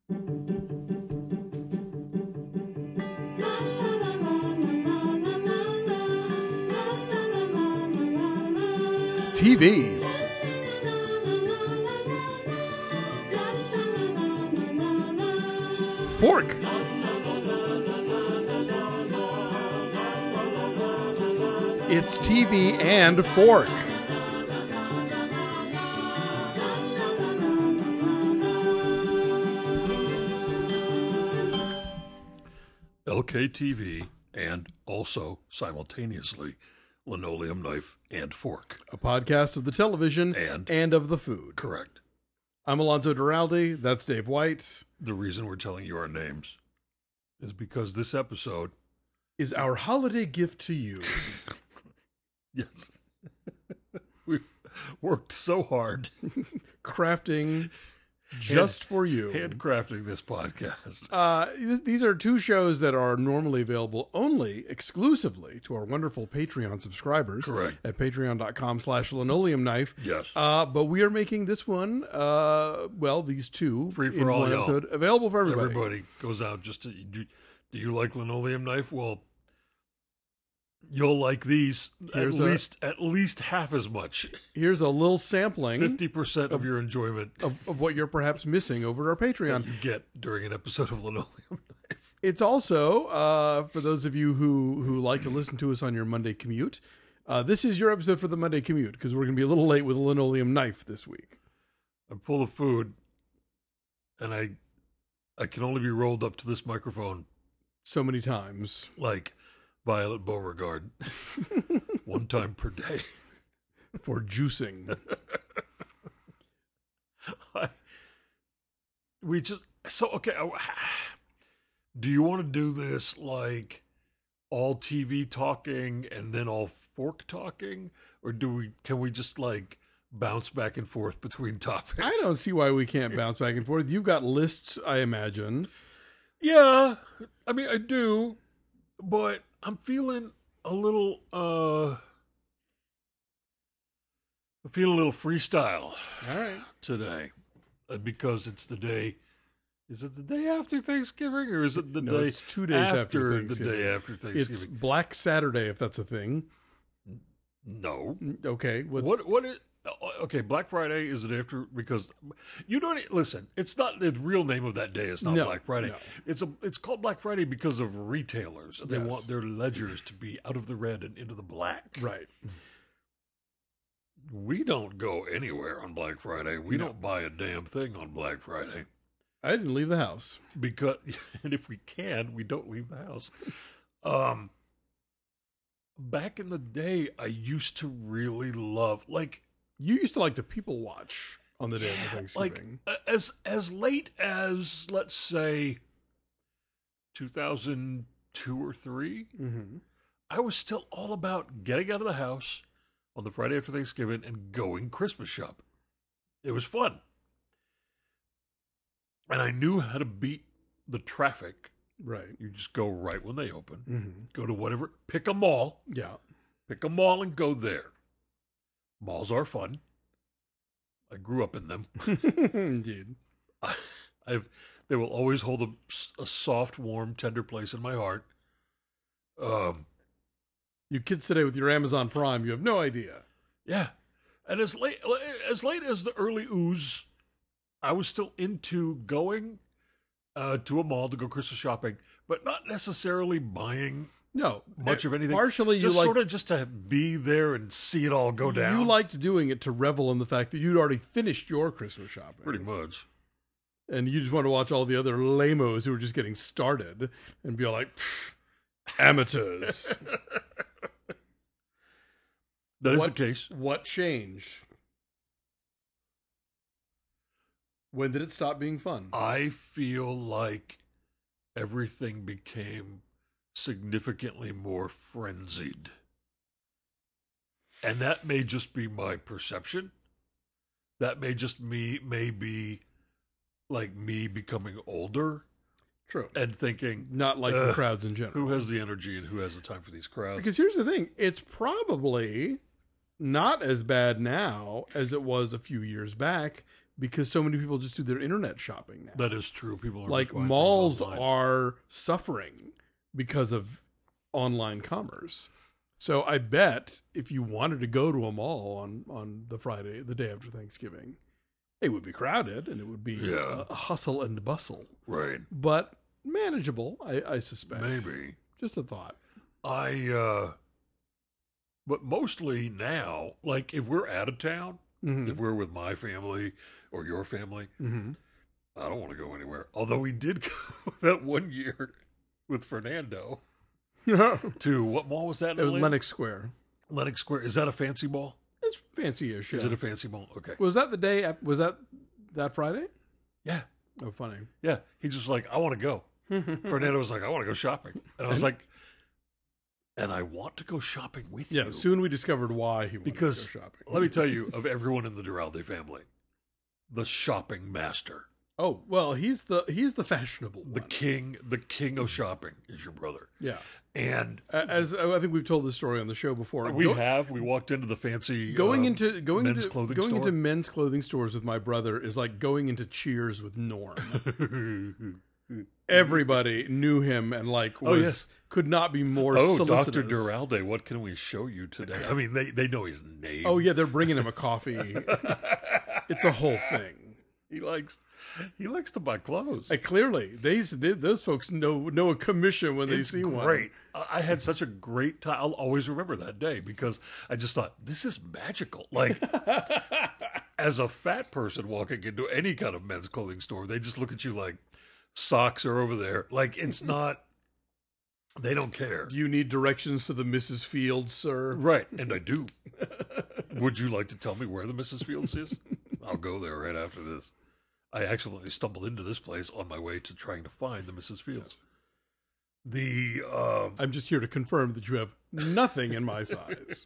TV. Fork. It's TV and fork. LKTV and also simultaneously Linoleum Knife and Fork. A podcast of the television and of the food. Correct. I'm Alonzo Duralde. That's Dave White. The reason we're telling you our names is because this episode is our holiday gift to you. Yes. We worked so hard crafting just for you. Handcrafting this podcast. These are two shows that are normally available only exclusively to our wonderful Patreon subscribers. Correct. At patreon.com/linoleumknife. Yes. But we are making this one, these two. Free for all y'all. Episode, available for everybody. Everybody goes out just to, do you like Linoleum Knife? Well, you'll like these at least half as much. Here's a little sampling. 50% of your enjoyment of what you're perhaps missing over our Patreon. That you get during an episode of Linoleum Knife. It's also, for those of you who like to listen to us on your Monday commute, this is your episode for the Monday commute, because we're going to be a little late with Linoleum Knife this week. I'm full of food, and I can only be rolled up to this microphone so many times. Like Violet Beauregard. One time per day. For juicing. Do you want to do this like all TV talking and then all fork talking? Or can we just like bounce back and forth between topics? I don't see why we can't bounce back and forth. You've got lists, I imagine. Yeah. I mean, I do. But I'm feeling a little freestyle. All right. Today. Because it's the day. Is it the day after Thanksgiving, or is it the day? It's 2 days after Thanksgiving. The day after Thanksgiving. It's Black Saturday, if that's a thing. No. Okay. What is? Okay, Black Friday is it after? Because you don't listen. It's not the real name of that day. It's not Black Friday. No. It's called Black Friday because of retailers. They want their ledgers to be out of the red and into the black. Right. We don't go anywhere on Black Friday. We don't buy a damn thing on Black Friday. I didn't leave the house and if we can, we don't leave the house. Back in the day, I used to really love you used to like to people watch on the day of Thanksgiving. Like as late as, let's say, 2002 or 3, I was still all about getting out of the house on the Friday after Thanksgiving and going Christmas shopping. It was fun. And I knew how to beat the traffic. Right. You just go right when they open. Go to whatever, pick a mall. Yeah. Pick a mall and go there. Malls are fun. I grew up in them. Indeed. They will always hold a soft, warm, tender place in my heart. You kids today with your Amazon Prime, you have no idea. Yeah. And as late as the early ooze, I was still into going to a mall to go Christmas shopping, but not necessarily buying much of anything. Partially, just sort of just to be there and see it all go down. You liked doing it to revel in the fact that you'd already finished your Christmas shopping. Pretty much. And you just want to watch all the other lamos who are just getting started and be all like, amateurs. That is the case. What changed? When did it stop being fun? I feel like everything became significantly more frenzied. And that may just be my perception. That may just be like me becoming older. True. And thinking, not like the crowds in general. Who has the energy and who has the time for these crowds? Because here's the thing. It's probably not as bad now as it was a few years back, because so many people just do their internet shopping now. That is true. People are like just buying malls things online. are suffering because of online commerce. So I bet if you wanted to go to a mall on the Friday, the day after Thanksgiving, it would be crowded and it would be a hustle and bustle. Right. But manageable, I suspect. Maybe. Just a thought. But mostly now, like if we're out of town, if we're with my family or your family, I don't want to go anywhere. Although we did go that one year with Fernando to what mall was that? It was Lenox Square. Lenox Square. Is that a fancy mall? It's fancy-ish. Is it a fancy mall? Okay. Was that the day? Was that Friday? Yeah. Oh, funny. Yeah. He's just like, I want to go. Fernando was like, I want to go shopping. And I was like, and I want to go shopping with you. Yeah, soon we discovered why he wanted to go shopping. Let me tell you, of everyone in the Duralde family, the shopping master. Oh, well, he's the fashionable one. The king of shopping is your brother. Yeah. And as I think we've told this story on the show before. We walked into the fancy going into men's clothing stores with my brother is like going into Cheers with Norm. Everybody knew him and could not be more solicitous. Dr. Duralde, what can we show you today? I mean, they know his name. Oh yeah, they're bringing him a coffee. It's a whole thing. He likes to buy clothes. Clearly, those folks know a commission when they see one. Great. I had such a great time. I'll always remember that day because I just thought, this is magical. Like, as a fat person walking into any kind of men's clothing store, they just look at you like, socks are over there. Like, it's not, they don't care. Do you need directions to the Mrs. Fields, sir? Right, and I do. Would you like to tell me where the Mrs. Fields is? I'll go there right after this. I accidentally stumbled into this place on my way to trying to find the Mrs. Fields. I'm just here to confirm that you have nothing in my size.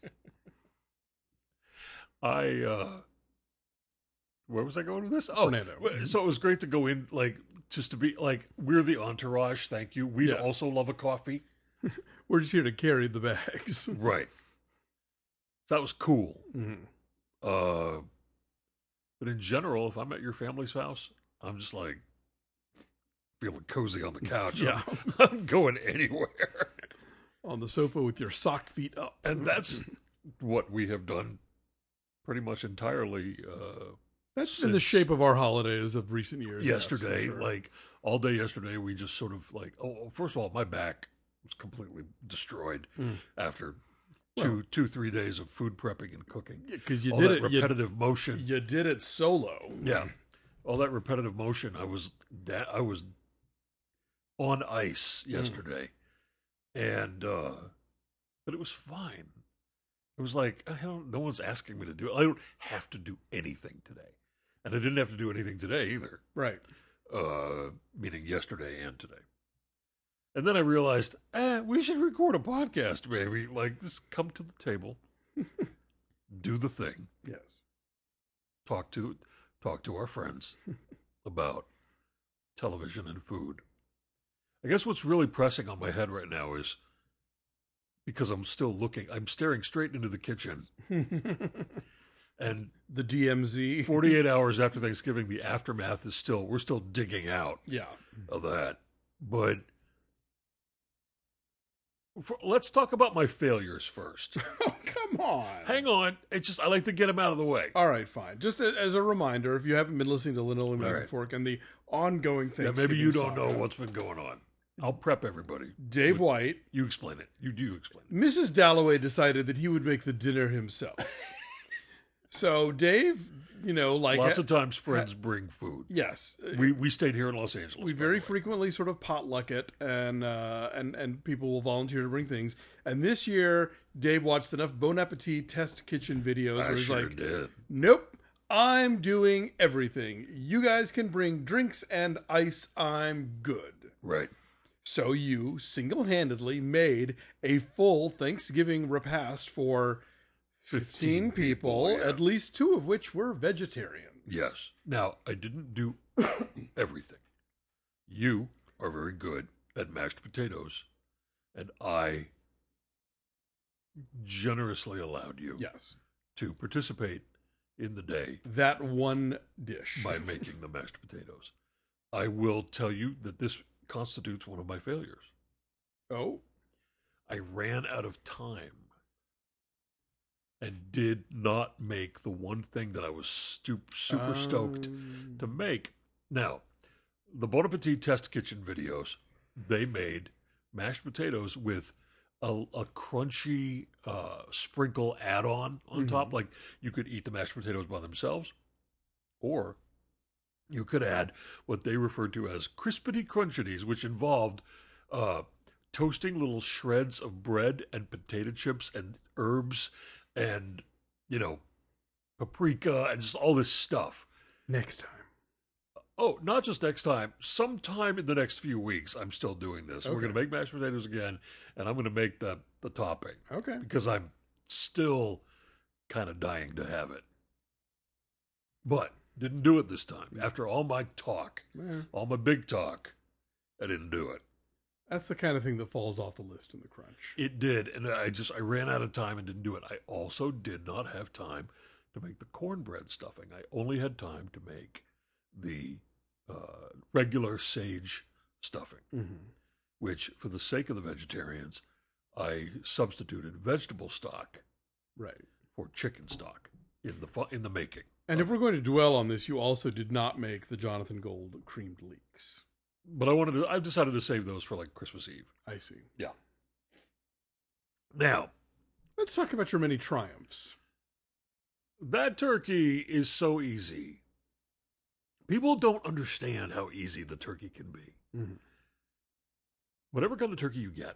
Where was I going with this? Oh, Fernando. So it was great to go in, like, just to be, like, we're the entourage, thank you. We'd also love a coffee. We're just here to carry the bags. Right. So that was cool. Mm-hmm. But in general, if I'm at your family's house, I'm just like feeling cozy on the couch. Yeah. I'm going anywhere. On the sofa with your sock feet up. And that's what we have done pretty much entirely. That's been the shape of our holidays of recent years. Yesterday, yes, sure. like all day yesterday, we just sort of like, first of all, my back was completely destroyed after 2-3 days of food prepping and cooking. Because you all did that it repetitive motion. You did it solo. Yeah, all that repetitive motion. I was on ice yesterday, and but it was fine. It was like no one's asking me to do it. I don't have to do anything today, and I didn't have to do anything today either. Right. Meaning yesterday and today. And then I realized, we should record a podcast, maybe. Like, just come to the table, do the thing. Yes. Talk to our friends about television and food. I guess what's really pressing on my head right now is because I'm staring straight into the kitchen. And the DMZ. 48 hours after Thanksgiving, the aftermath is we're still digging out of that. But let's talk about my failures first. Oh, come on. Hang on. I like to get them out of the way. All right, fine. Just as a reminder, if you haven't been listening to Linoleum Knives and Fork and the ongoing things. Yeah, maybe you don't know what's been going on. I'll prep everybody. Dave White. You explain it. You do explain it. Mrs. Dalloway decided that he would make the dinner himself. So Dave, lots of times friends bring food. Yes, we stayed here in Los Angeles. We very frequently sort of potluck it, and people will volunteer to bring things. And this year, Dave watched enough Bon Appetit test kitchen videos where he's like, did. "Nope, I'm doing everything. You guys can bring drinks and ice. I'm good." Right. So you single-handedly made a full Thanksgiving repast for 15 people, at least 2 of which were vegetarians. Yes. Now, I didn't do everything. You are very good at mashed potatoes, and I generously allowed you to participate in the day. That one dish. By making the mashed potatoes. I will tell you that this constitutes one of my failures. Oh? I ran out of time and did not make the one thing that I was super stoked to make. Now, the Bon Appetit Test Kitchen videos, they made mashed potatoes with a crunchy sprinkle add-on on top. Like, you could eat the mashed potatoes by themselves, or you could add what they referred to as crispity crunchities, which involved toasting little shreds of bread and potato chips and herbs and, paprika and just all this stuff. Next time. Oh, not just next time. Sometime in the next few weeks, I'm still doing this. Okay. We're going to make mashed potatoes again, and I'm going to make the topping. Okay. Because I'm still kind of dying to have it. But didn't do it this time. After all my talk, all my big talk, I didn't do it. That's the kind of thing that falls off the list in the crunch. It did, and I ran out of time and didn't do it. I also did not have time to make the cornbread stuffing. I only had time to make the regular sage stuffing, which, for the sake of the vegetarians, I substituted vegetable stock for chicken stock in the making. And if we're going to dwell on this, you also did not make the Jonathan Gold creamed leeks. But I decided to save those for like Christmas Eve. I see. Yeah. Now, let's talk about your many triumphs. That turkey is so easy. People don't understand how easy the turkey can be. Mm-hmm. Whatever kind of turkey you get,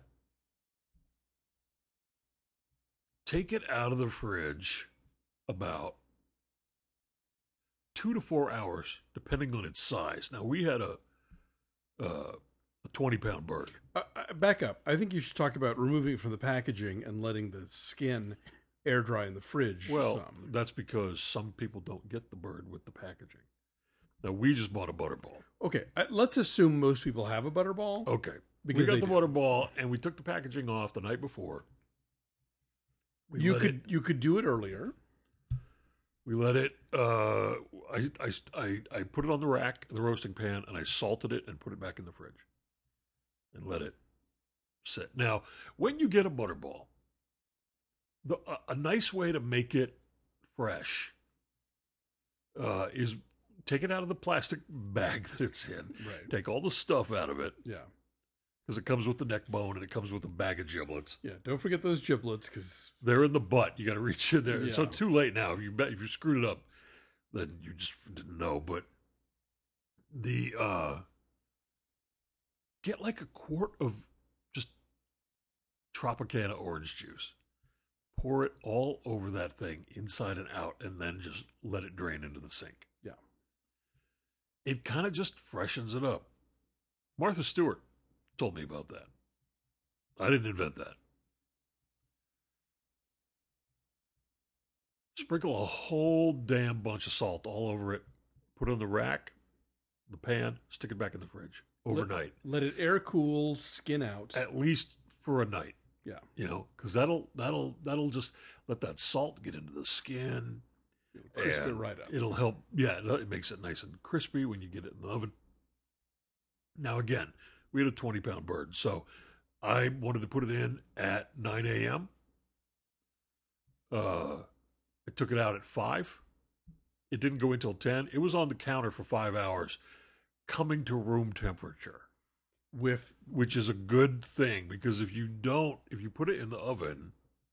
take it out of the fridge about 2 to 4 hours, depending on its size. Now, we had a 20-pound bird. Back up. I think you should talk about removing it from the packaging and letting the skin air dry in the fridge. Well, that's because some people don't get the bird with the packaging. Now, we just bought a butterball. Okay, let's assume most people have a butterball. Okay. Because we got the butterball, and we took the packaging off the night before. You could do it earlier. We let it. I put it on the rack in the roasting pan, and I salted it and put it back in the fridge, and let it sit. Now, when you get a butterball, a nice way to make it fresh is take it out of the plastic bag that it's in. Right. Take all the stuff out of it. Yeah. Because it comes with the neck bone and it comes with a bag of giblets. Yeah, don't forget those giblets because they're in the butt. You got to reach in there. Yeah. So too late now. If you screwed it up, then you just didn't know. But get like a quart of just Tropicana orange juice. Pour it all over that thing, inside and out, and then just let it drain into the sink. Yeah. It kind of just freshens it up. Martha Stewart told me about that. I didn't invent that. Sprinkle a whole damn bunch of salt all over it. Put it on the rack, the pan, stick it back in the fridge overnight. Let it air cool, skin out. At least for a night. Yeah. Because that'll just let that salt get into the skin. Crisp it right up. It'll help. Yeah, it makes it nice and crispy when you get it in the oven. Now, again, we had a 20-pound bird, so I wanted to put it in at 9 a.m. I took it out at 5. It didn't go until 10. It was on the counter for 5 hours, coming to room temperature. Which is a good thing, because if you put it in the oven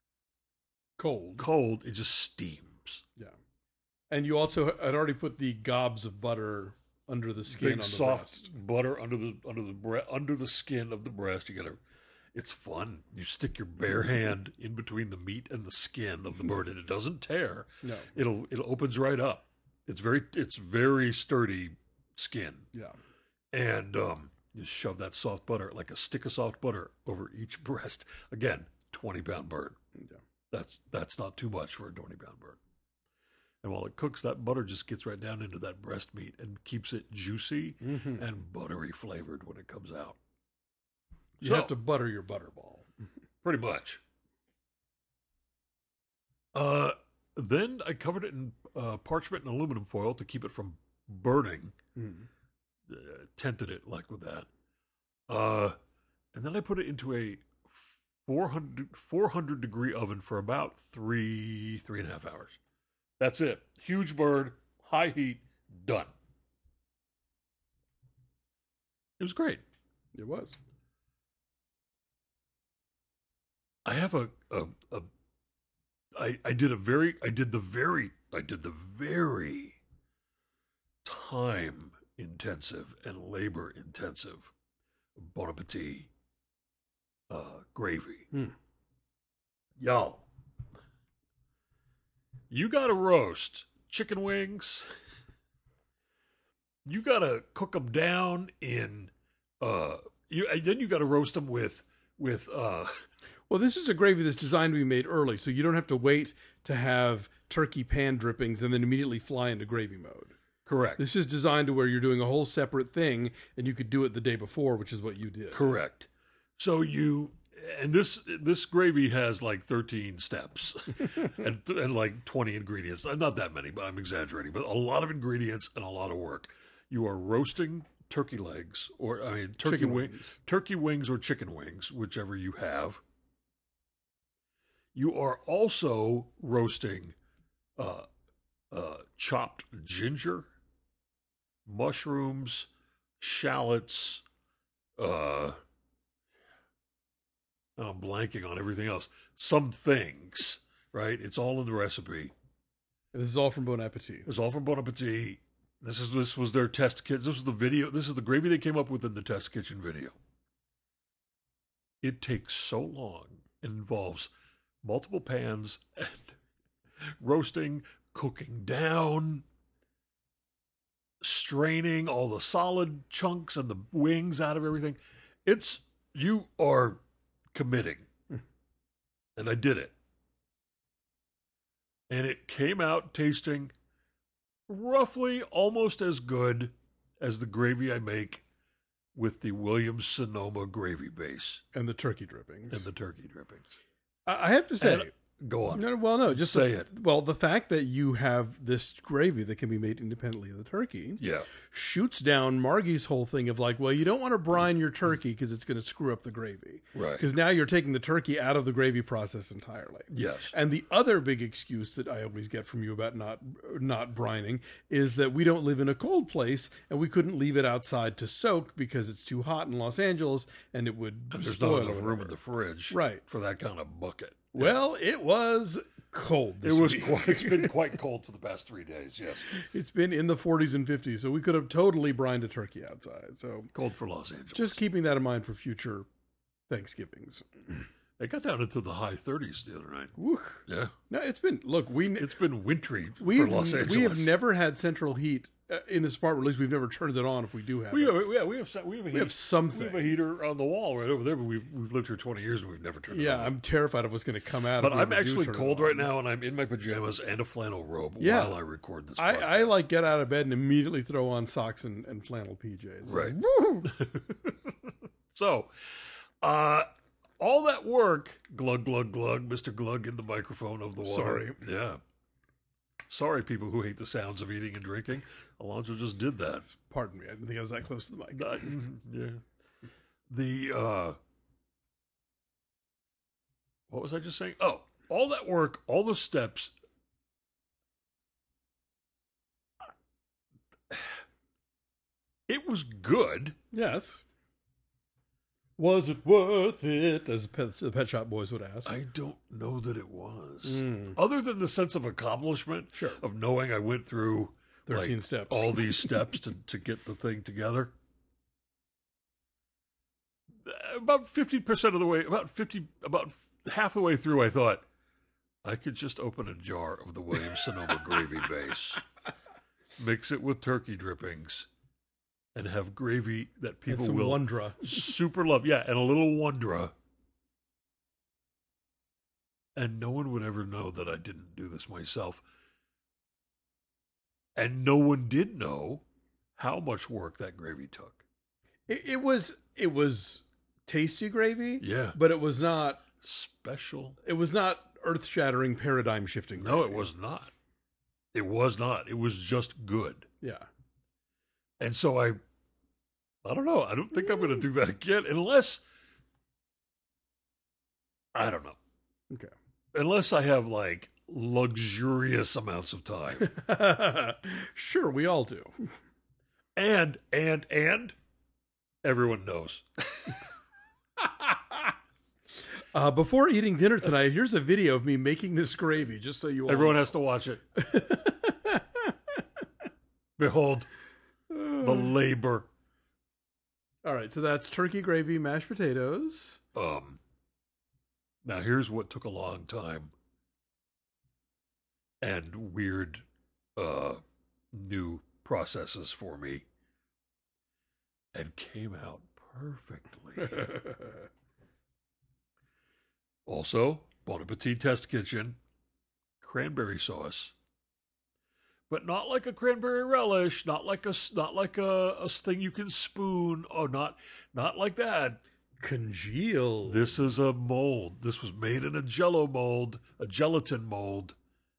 cold, it just steams. Yeah. And you also had already put the gobs of butter under the skin, big soft butter under the skin of the breast. It's fun. You stick your bare hand in between the meat and the skin of the bird, and it doesn't tear. No, it opens right up. It's very sturdy skin. Yeah, and you shove that soft butter, like a stick of soft butter, over each breast. Again, 20-pound bird. Yeah, that's not too much for a 20-pound bird. And while it cooks, that butter just gets right down into that breast meat and keeps it juicy and buttery flavored when it comes out. You have to butter your butterball. Pretty much. Then I covered it in parchment and aluminum foil to keep it from burning. Tented it like with that. And then I put it into a 400 degree oven for about 3.5 hours. That's it. Huge bird, high heat, done. It was great. It was. I have I did the very time intensive and labor intensive Bon Appetit gravy. Yo, you got to roast chicken wings. You got to cook them down in then you got to roast them with Well, this is a gravy that's designed to be made early, so you don't have to wait to have turkey pan drippings and then immediately fly into gravy mode. Correct. This is designed to where you're doing a whole separate thing, and you could do it the day before, which is what you did. Correct. So this gravy has like 13 steps and like 20 ingredients. Not that many, but I'm exaggerating. But a lot of ingredients and a lot of work. You are roasting turkey legs, turkey wings or chicken wings, whichever you have. You are also roasting chopped ginger, mushrooms, shallots. I'm blanking on everything else. Some things, right? It's all in the recipe. And this is all from Bon Appetit. It's all from Bon Appetit. This was their test kit. This was the video. This is the gravy they came up with in the test kitchen video. It takes so long. It involves multiple pans and roasting, cooking down, straining all the solid chunks and the wings out of everything. You are committing. And I did it. And it came out tasting roughly almost as good as the gravy I make with the Williams-Sonoma gravy base. And the turkey drippings. I have to say... Go on. No, just say it. Well, the fact that you have this gravy that can be made independently of the turkey shoots down Margie's whole thing of like, well, you don't want to brine your turkey because it's going to screw up the gravy. Right. Because now you're taking the turkey out of the gravy process entirely. Yes. And the other big excuse that I always get from you about not brining is that we don't live in a cold place and we couldn't leave it outside to soak because it's too hot in Los Angeles and it would there's spoil not enough room in the fridge for that kind of bucket. Well, it was cold this week. It's been quite cold for the past 3 days, yes. It's been in the 40s and 50s, so we could have totally brined a turkey outside. So cold for Los Angeles. Just keeping that in mind for future Thanksgivings. It got down into the high 30s the other night. Woo. Yeah. No, it's been wintry for Los Angeles. We have never had central heat in this apartment. At least we've never turned it on if we do have we it. We have something. We have a heater on the wall right over there, but we've lived here 20 years and we've never turned it on. Yeah, I'm terrified of what's going to come out. But I'm actually cold right now, and I'm in my pajamas and a flannel robe while I record this podcast. I like get out of bed and immediately throw on socks and flannel PJs. Right. So, all that work, glug, glug, glug, Mr. Glug in the microphone of the water. Sorry. Yeah. Sorry, people who hate the sounds of eating and drinking. Alonzo just did that. Pardon me. I didn't think I was that close to the mic. Yeah. What was I just saying? Oh, all that work, all the steps. It was good. Yes. Was it worth it? As the Pet Shop Boys would ask. I don't know that it was. Other than the sense of accomplishment of knowing I went through 13 steps. All these steps to get the thing together. About 50% of the way, about half the way through, I thought, I could just open a jar of the Williams-Sonoma gravy base, mix it with turkey drippings, and have gravy that people will Wondra. super love. Yeah, and a little Wondra. And no one would ever know that I didn't do this myself. And no one did know how much work that gravy took. It was tasty gravy. Yeah. But it was not special. It was not earth-shattering, paradigm-shifting gravy. No, it was not. It was not. It was just good. Yeah. And so I don't know. I don't think I'm going to do that again unless, I don't know. Okay. Unless I have like luxurious amounts of time. Sure, we all do. And everyone knows. Before eating dinner tonight, here's a video of me making this gravy, just so you all Everyone know. has to watch it. Behold the labor. All right, so that's turkey gravy, mashed potatoes. Now here's what took a long time and weird new processes for me and came out perfectly. Also, Bon Appetit Test Kitchen, cranberry sauce. But not like a cranberry relish, not like a thing you can spoon. Oh, not like that. Congealed. This is a mold. This was made in a Jello mold, a gelatin mold,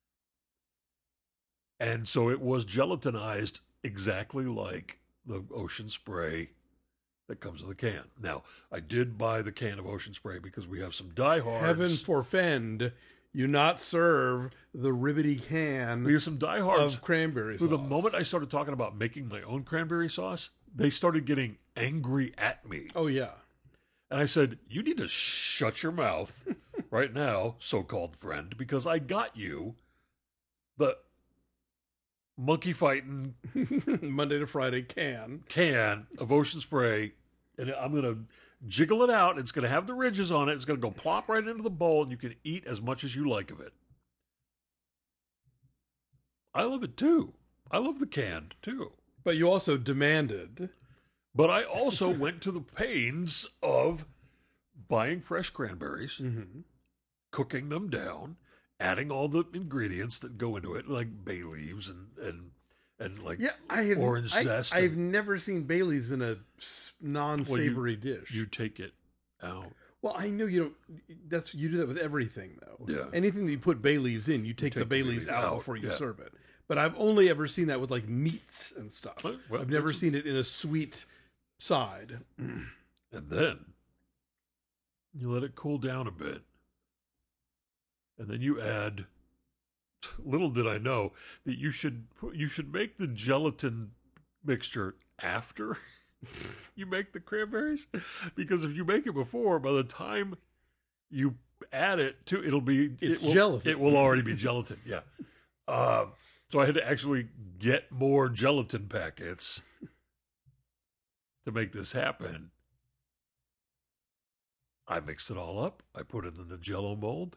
and so it was gelatinized exactly like the Ocean Spray that comes in the can. Now, I did buy the can of Ocean Spray because we have some diehards. Heaven forfend you not serve the ribbity can. We have some diehards of cranberry who, sauce. the moment I started talking about making my own cranberry sauce, they started getting angry at me. Oh, yeah. And I said, you need to shut your mouth right now, so-called friend, because I got you the monkey fighting Monday to Friday can of Ocean Spray, and I'm going to jiggle it out. It's going to have the ridges on it. It's going to go plop right into the bowl, and you can eat as much as you like of it. I love it, too. I love the canned, too. But you also demanded. But I also went to the pains of buying fresh cranberries, cooking them down, adding all the ingredients that go into it, like bay leaves and like orange zest. I've never seen bay leaves in a non-savory dish. You take it out. Well, I know you don't. You do that with everything, though. Yeah. Anything that you put bay leaves in, you take the bay leaves out before you serve it. But I've only ever seen that with like meats and stuff. Well, I've never seen it in a sweet side. And then you let it cool down a bit. And then you add, little did I know, that you should make the gelatin mixture after you make the cranberries. Because if you make it before, by the time you add it to, gelatin. It will already be gelatin, yeah. So I had to actually get more gelatin packets to make this happen. I mixed it all up. I put it in the Jello mold.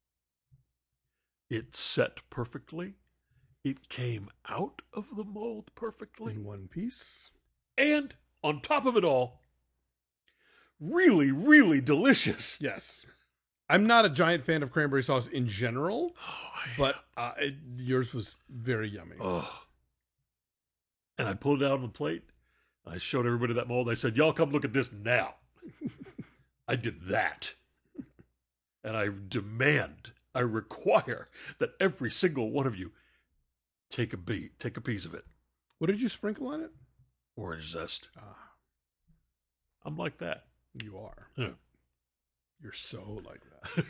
It set perfectly. It came out of the mold perfectly. In one piece. And on top of it all, really, really delicious. Yes. I'm not a giant fan of cranberry sauce in general, but yours was very yummy. Oh. And I pulled it out on the plate. I showed everybody that mold. I said, y'all come look at this now. I did that. And I require that every single one of you take a piece of it. What did you sprinkle on it? Orange zest. I'm like that. You are. Yeah. You're so like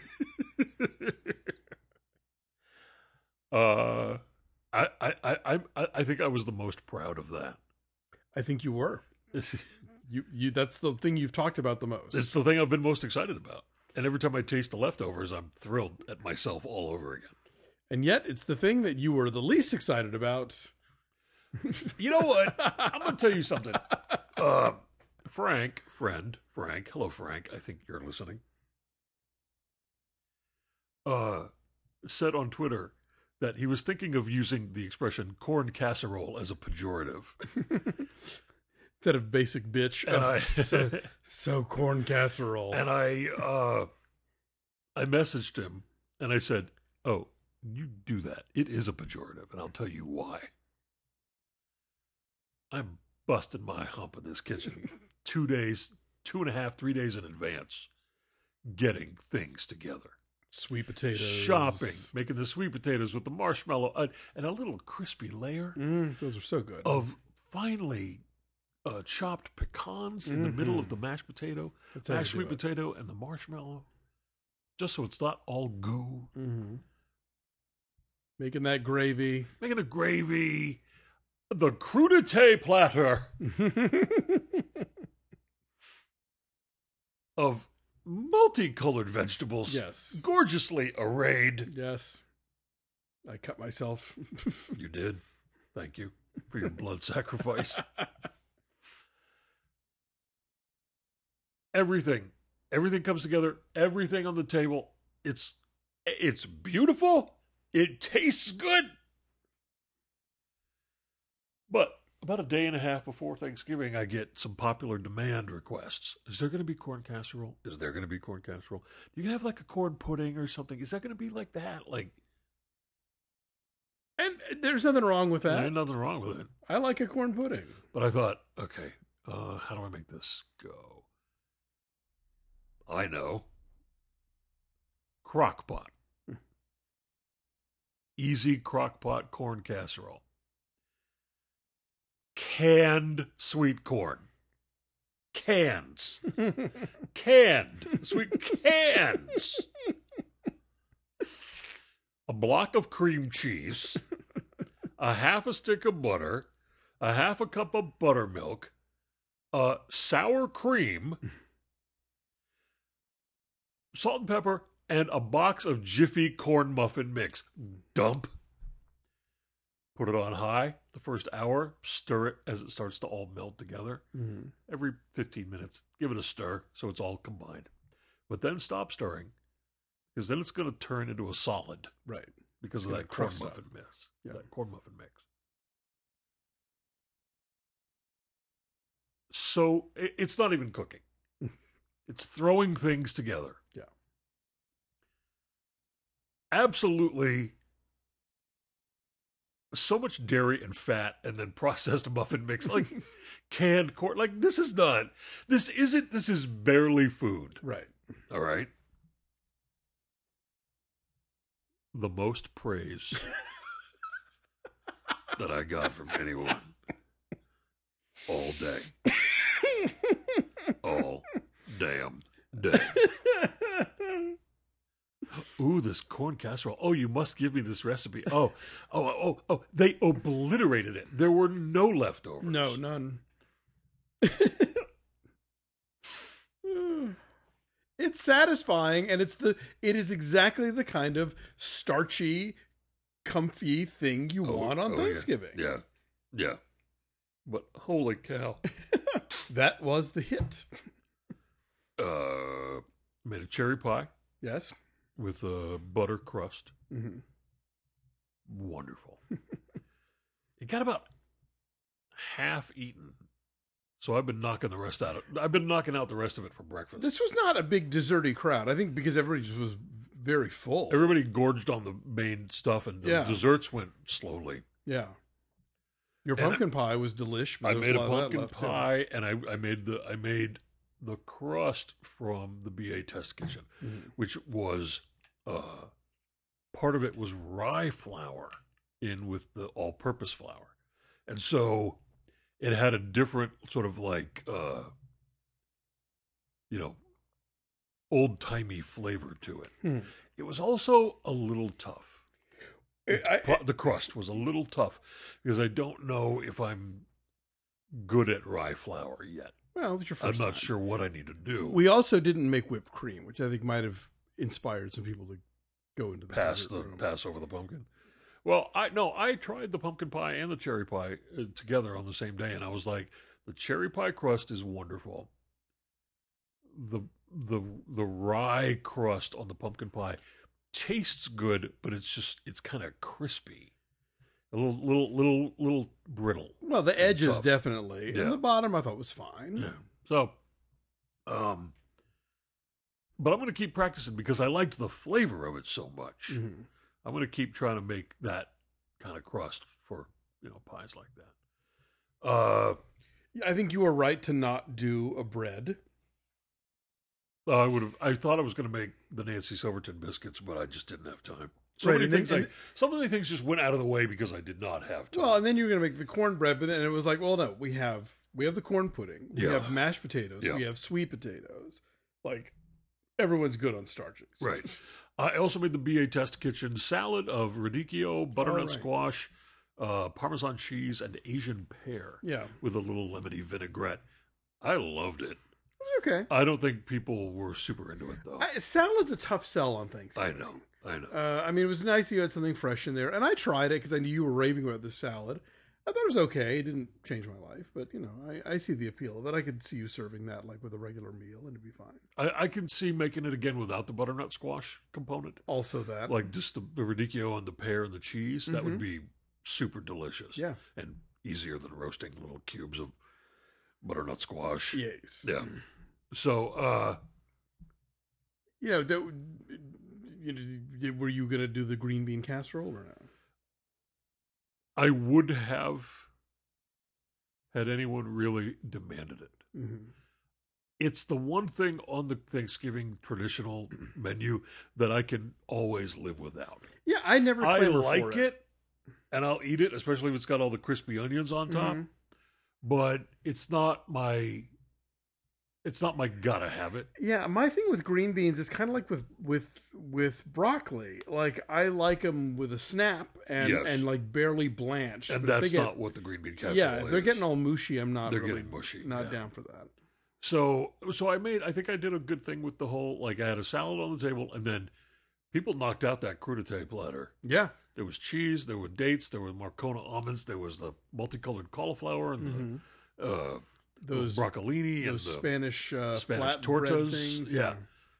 that. I think I was the most proud of that. I think you were. You that's the thing you've talked about the most. It's the thing I've been most excited about. And every time I taste the leftovers, I'm thrilled at myself all over again. And yet, it's the thing that you were the least excited about. You know what? I'm going to tell you something. Frank, hello, Frank. I think you're listening. Said on Twitter that he was thinking of using the expression corn casserole as a pejorative. Instead of basic bitch. And so corn casserole. And I messaged him and I said, oh, you do that. It is a pejorative, and I'll tell you why. I'm busting my hump in this kitchen 2 days, 2.5, 3 days in advance, getting things together. Sweet potatoes. Shopping, making the sweet potatoes with the marshmallow and a little crispy layer. Those are so good. Of finely chopped pecans in the middle of the mashed potato, mashed sweet potato, and the marshmallow. Just so it's not all goo. Making that gravy. Making the gravy. The crudité platter of multicolored vegetables. Yes. Gorgeously arrayed. Yes. I cut myself. You did. Thank you for your blood sacrifice. Everything comes together. Everything on the table. It's beautiful. It tastes good. But about a day and a half before Thanksgiving, I get some popular demand requests. Is there going to be corn casserole? Is there going to be corn casserole? You can have like a corn pudding or something. Is that going to be like that? And there's nothing wrong with that. There's nothing wrong with it. I like a corn pudding. But I thought, okay, how do I make this go? I know. Crock-pot. Easy crock-pot corn casserole. Canned sweet corn. Cans. Canned sweet cans. A block of cream cheese. A half a stick of butter. A half a cup of buttermilk. Sour cream. Salt and pepper. And a box of Jiffy corn muffin mix. Dump. Put it on high the first hour. Stir it as it starts to all melt together. Every 15 minutes, give it a stir so it's all combined. But then stop stirring, because then it's going to turn into a solid. Right. Because of that corn muffin mix. Yeah. That corn muffin mix. So it's not even cooking. It's throwing things together. Yeah. Absolutely so much dairy and fat and then processed muffin mix, like canned corn. Like, this is barely food. Right. All right. The most praise that I got from anyone all day. All damn day. Ooh, this corn casserole. Oh, you must give me this recipe. Oh. They obliterated it. There were no leftovers. No, none. It's satisfying, and it is exactly the kind of starchy, comfy thing you want on Thanksgiving. Yeah. But holy cow. That was the hit. Made a cherry pie. Yes. With a butter crust. Mm-hmm. Wonderful. It got about half eaten. So I've been knocking the rest out. I've been knocking out the rest of it for breakfast. This was not a big desserty crowd. I think because everybody just was very full. Everybody gorged on the main stuff, and the desserts went slowly. Yeah. Your pumpkin pie was delish. I made a pumpkin pie, and I made the crust from the BA test kitchen, which was part of it was rye flour in with the all-purpose flour, and so it had a different sort of like old-timey flavor to it. It was also a little tough. The crust was a little tough because I don't know if I'm good at rye flour yet. Well, it's your first I'm not sure what I need to do. We also didn't make whipped cream, which I think might have inspired some people to go into the pass over the pumpkin. Well, I tried the pumpkin pie and the cherry pie together on the same day, and I was like, the cherry pie crust is wonderful. The rye crust on the pumpkin pie tastes good, but it's kind of crispy, a little brittle. Well, the edges definitely, and the bottom I thought was fine. Yeah. So, but I'm going to keep practicing because I liked the flavor of it so much. Mm-hmm. I'm going to keep trying to make that kind of crust for pies like that. I think you were right to not do a bread. I would have. I thought I was going to make the Nancy Silverton biscuits, but I just didn't have time. So Right, many and then- things. So many things just went out of the way because I did not have time. Well, and then you were going to make the cornbread, but then it was like, well, no, we have the corn pudding, we Yeah. have mashed potatoes, Yeah. we have sweet potatoes. Like everyone's good on starches, Right. I also made the BA Test Kitchen salad of radicchio, butternut right. squash, Parmesan cheese, and Asian pear. Yeah. With a little lemony vinaigrette. I loved it. Okay. I don't think people were super into it though. Salad's a tough sell on Thanksgiving. I know. I mean, it was nice you had something fresh in there, and I tried it because I knew you were raving about this salad. I thought it was okay. It didn't change my life, but you know, I see the appeal of it. I could see you serving that like with a regular meal, and it'd be fine. I can see making it again without the butternut squash component. Also, that Like just the radicchio and the pear and the cheese. That would be super delicious. Yeah. And easier than roasting little cubes of butternut squash. yes, Yeah. So, you know, were you gonna do the green bean casserole or no? I would have had anyone really demanded it. Mm-hmm. It's the one thing on the Thanksgiving traditional menu that I can always live without. Yeah, I never. I clamor like for it, and I'll eat it, especially if it's got all the crispy onions on top. Mhm. But it's not my gotta have it. Yeah, my thing with green beans is kind of like with broccoli. Like I like them with a snap and Yes. and like barely blanched. And But if that's they get- not what the green bean casserole Yeah, is. if they're getting all mushy, I'm not. They're really, getting mushy, Not yeah. down for that. So I think I did a good thing with the whole, like I had a salad on the table and then people knocked out that crudité platter. Yeah. There was cheese, there were dates, there were Marcona almonds, there was the multicolored cauliflower and the Those broccolini and those the Spanish Spanish flat tortas. things. Yeah.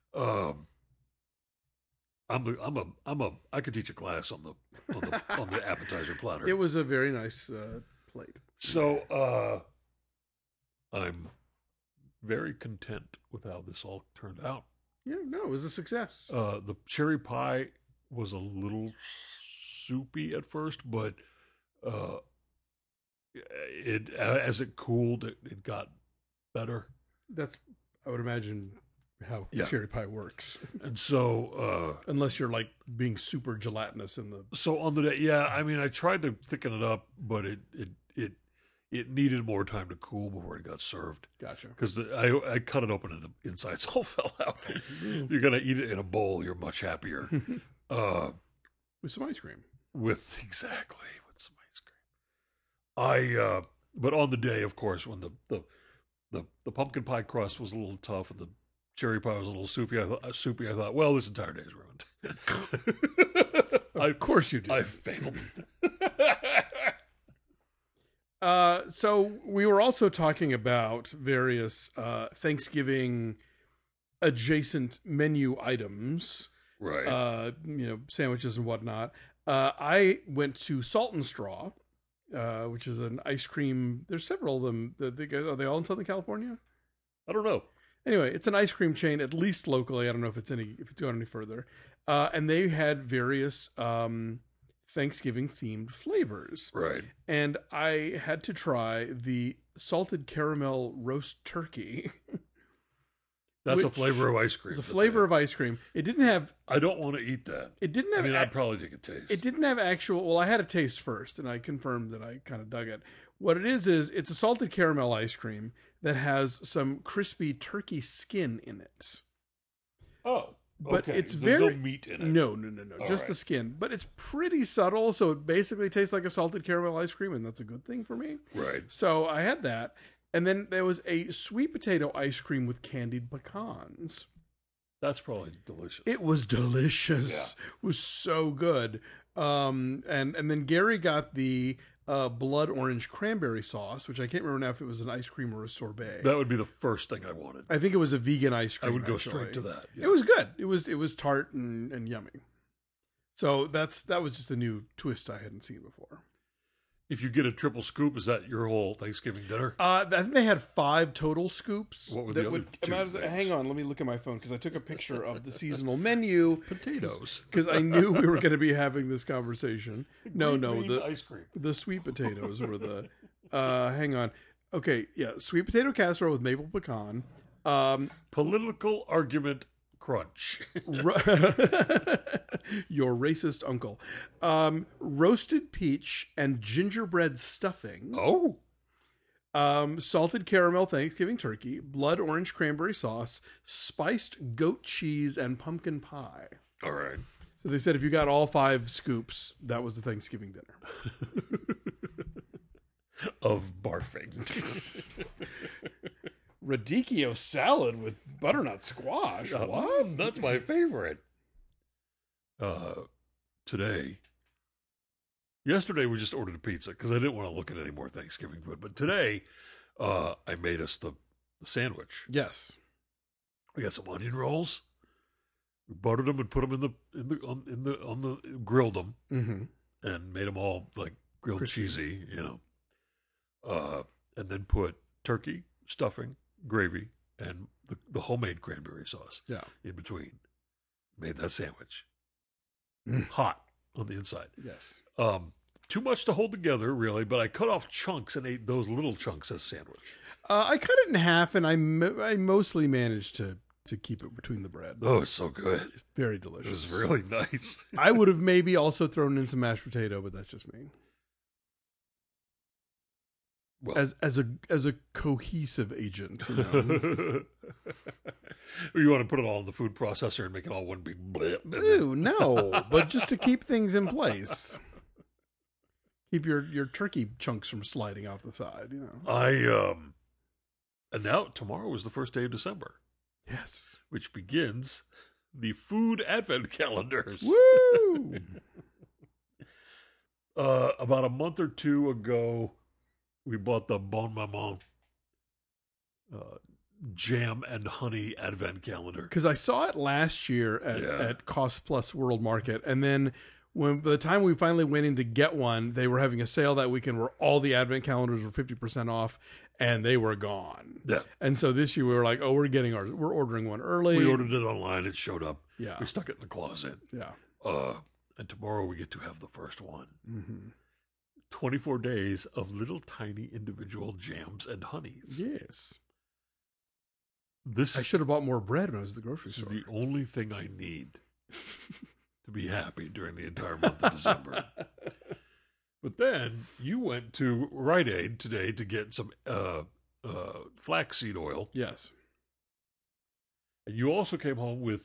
I could teach a class on the appetizer platter. It was a very nice plate. So I'm very content with how this all turned out. Yeah, no, it was a success. The cherry pie was a little soupy at first, but it as it cooled, it got better. That's, I would imagine, how Yeah. cherry pie works. And so Unless you're like being super gelatinous in the. so on the day, yeah, I mean, I tried to thicken it up, but it needed more time to cool before it got served. Gotcha. Because I cut it open and the insides all fell out. You're gonna eat it in a bowl. You're much happier. With some ice cream. With some ice cream. But on the day, of course, when the pumpkin pie crust was a little tough and the cherry pie was a little soupy, I thought, well, this entire day is ruined. Of course you did. I failed. So we were also talking about various Thanksgiving adjacent menu items, Right. Sandwiches and whatnot. I went to Salt and Straw, which is an ice cream. There's several of them. Are they all in Southern California? I don't know. Anyway, it's an ice cream chain, at least locally. I don't know if it's going any further. And they had various Thanksgiving themed flavors. Right. And I had to try the salted caramel roast turkey. That's a Which flavor of ice cream. It's a flavor of ice cream. It didn't have. I don't want to eat that. It didn't have. I'd probably take a taste. It didn't have actual. Well, I had a taste first, and I confirmed that I kind of dug it. What it is it's a salted caramel ice cream that has some crispy turkey skin in it. Oh, But okay. it's There's very no meat in it. No, All just the right. skin. But it's pretty subtle, so it basically tastes like a salted caramel ice cream, and that's a good thing for me. Right. So I had that, and then there was a sweet potato ice cream with candied pecans. That's probably delicious. It was delicious. It was so good. And then Gary got the blood orange cranberry sauce, which I can't remember now if it was an ice cream or a sorbet. That would be the first thing I wanted. I think it was a vegan ice I cream. would go actually. straight to that. Yeah. It was good. It was tart and yummy. So that was just a new twist I hadn't seen before. If you get a triple scoop, is that your whole Thanksgiving dinner? I think they had 5 total scoops. What were the other two things? Hang on, let me look at my phone because I took a picture of the seasonal menu. Potatoes. Because I knew we were going to be having this conversation. No, Green ice cream. the sweet potatoes were the. Hang on. Okay, yeah, sweet potato casserole with maple pecan, Political argument crunch. Your racist uncle. Roasted peach and gingerbread stuffing. Oh. Salted caramel Thanksgiving turkey, blood orange cranberry sauce, spiced goat cheese, and pumpkin pie. All right. So they said if you got all 5 scoops, that was the Thanksgiving dinner. Of barfing. Radicchio salad with butternut squash. What? That's my favorite. Yesterday we just ordered a pizza because I didn't want to look at any more Thanksgiving food. But today, I made us the sandwich. Yes. We got some onion rolls. We buttered them and put them grilled them, and made them all like grilled cheesy, and then put turkey, stuffing, gravy, and the homemade cranberry sauce in between. Made that sandwich. Hot on the inside. Yes. Too much to hold together, really, but I cut off chunks and ate those little chunks as sandwich. I cut it in half, and I mostly managed to keep it between the bread. Oh, it's so good. It's very delicious. It was really nice. I would have maybe also thrown in some mashed potato, but that's just me. Well, as a cohesive agent, you want to put it all in the food processor and make it all one big blip. Ew, no, but just to keep things in place. Keep your turkey chunks from sliding off the side, And now tomorrow is the first day of December. Yes. Which begins the food advent calendars. Woo! About a month or two ago, we bought the Bon Maman jam and honey advent calendar. Because I saw it last year at Cost Plus World Market, and then by the time we finally went in to get one, they were having a sale that weekend where all the advent calendars were 50% off, and they were gone. Yeah. And so this year we were like, we're ordering one early. We ordered it online. It showed up. Yeah. We stuck it in the closet. Yeah. And tomorrow we get to have the first one. 24 days of little tiny individual jams and honeys. Yes. I should have bought more bread when I was at the grocery store. This is the only thing I need to be happy during the entire month of December. But then you went to Rite Aid today to get some flaxseed oil. Yes. And you also came home with,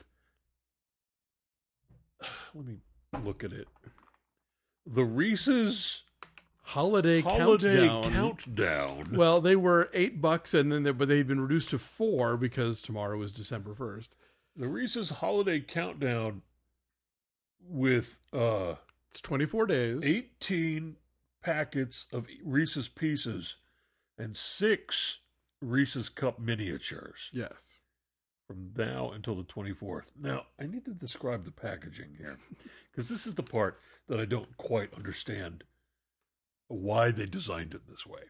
let me look at it, the Reese's Holiday Countdown. Well, they were $8, but they'd been reduced to $4 because tomorrow is December 1st. The Reese's Holiday Countdown with it's 24 days, 18 packets of Reese's Pieces, and 6 Reese's Cup miniatures. Yes. From now until the 24th. Now, I need to describe the packaging here, because this is the part that I don't quite understand why they designed it this way.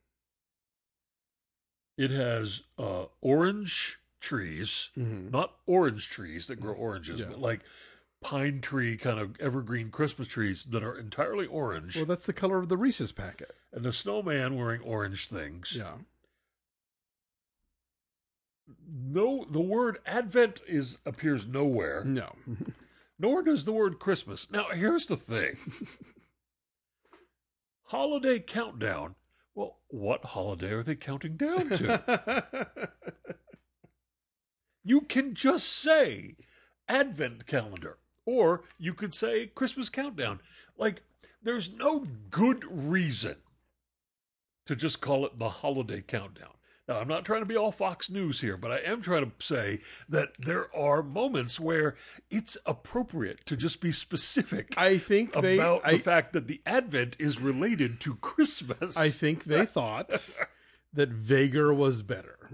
It has orange trees, not orange trees that grow oranges, but like pine tree kind of evergreen Christmas trees that are entirely orange. Well, that's the color of the Reese's packet. And the snowman wearing orange things. Yeah. No, the word Advent appears nowhere. No. Nor does the word Christmas. Now, here's the thing. Holiday Countdown. Well, what holiday are they counting down to? You can just say Advent Calendar. Or you could say Christmas Countdown. Like, there's no good reason to just call it the Holiday Countdown. Now, I'm not trying to be all Fox News here, but I am trying to say that there are moments where it's appropriate to just be specific about the fact that the Advent is related to Christmas. I think they thought that vaguer was better.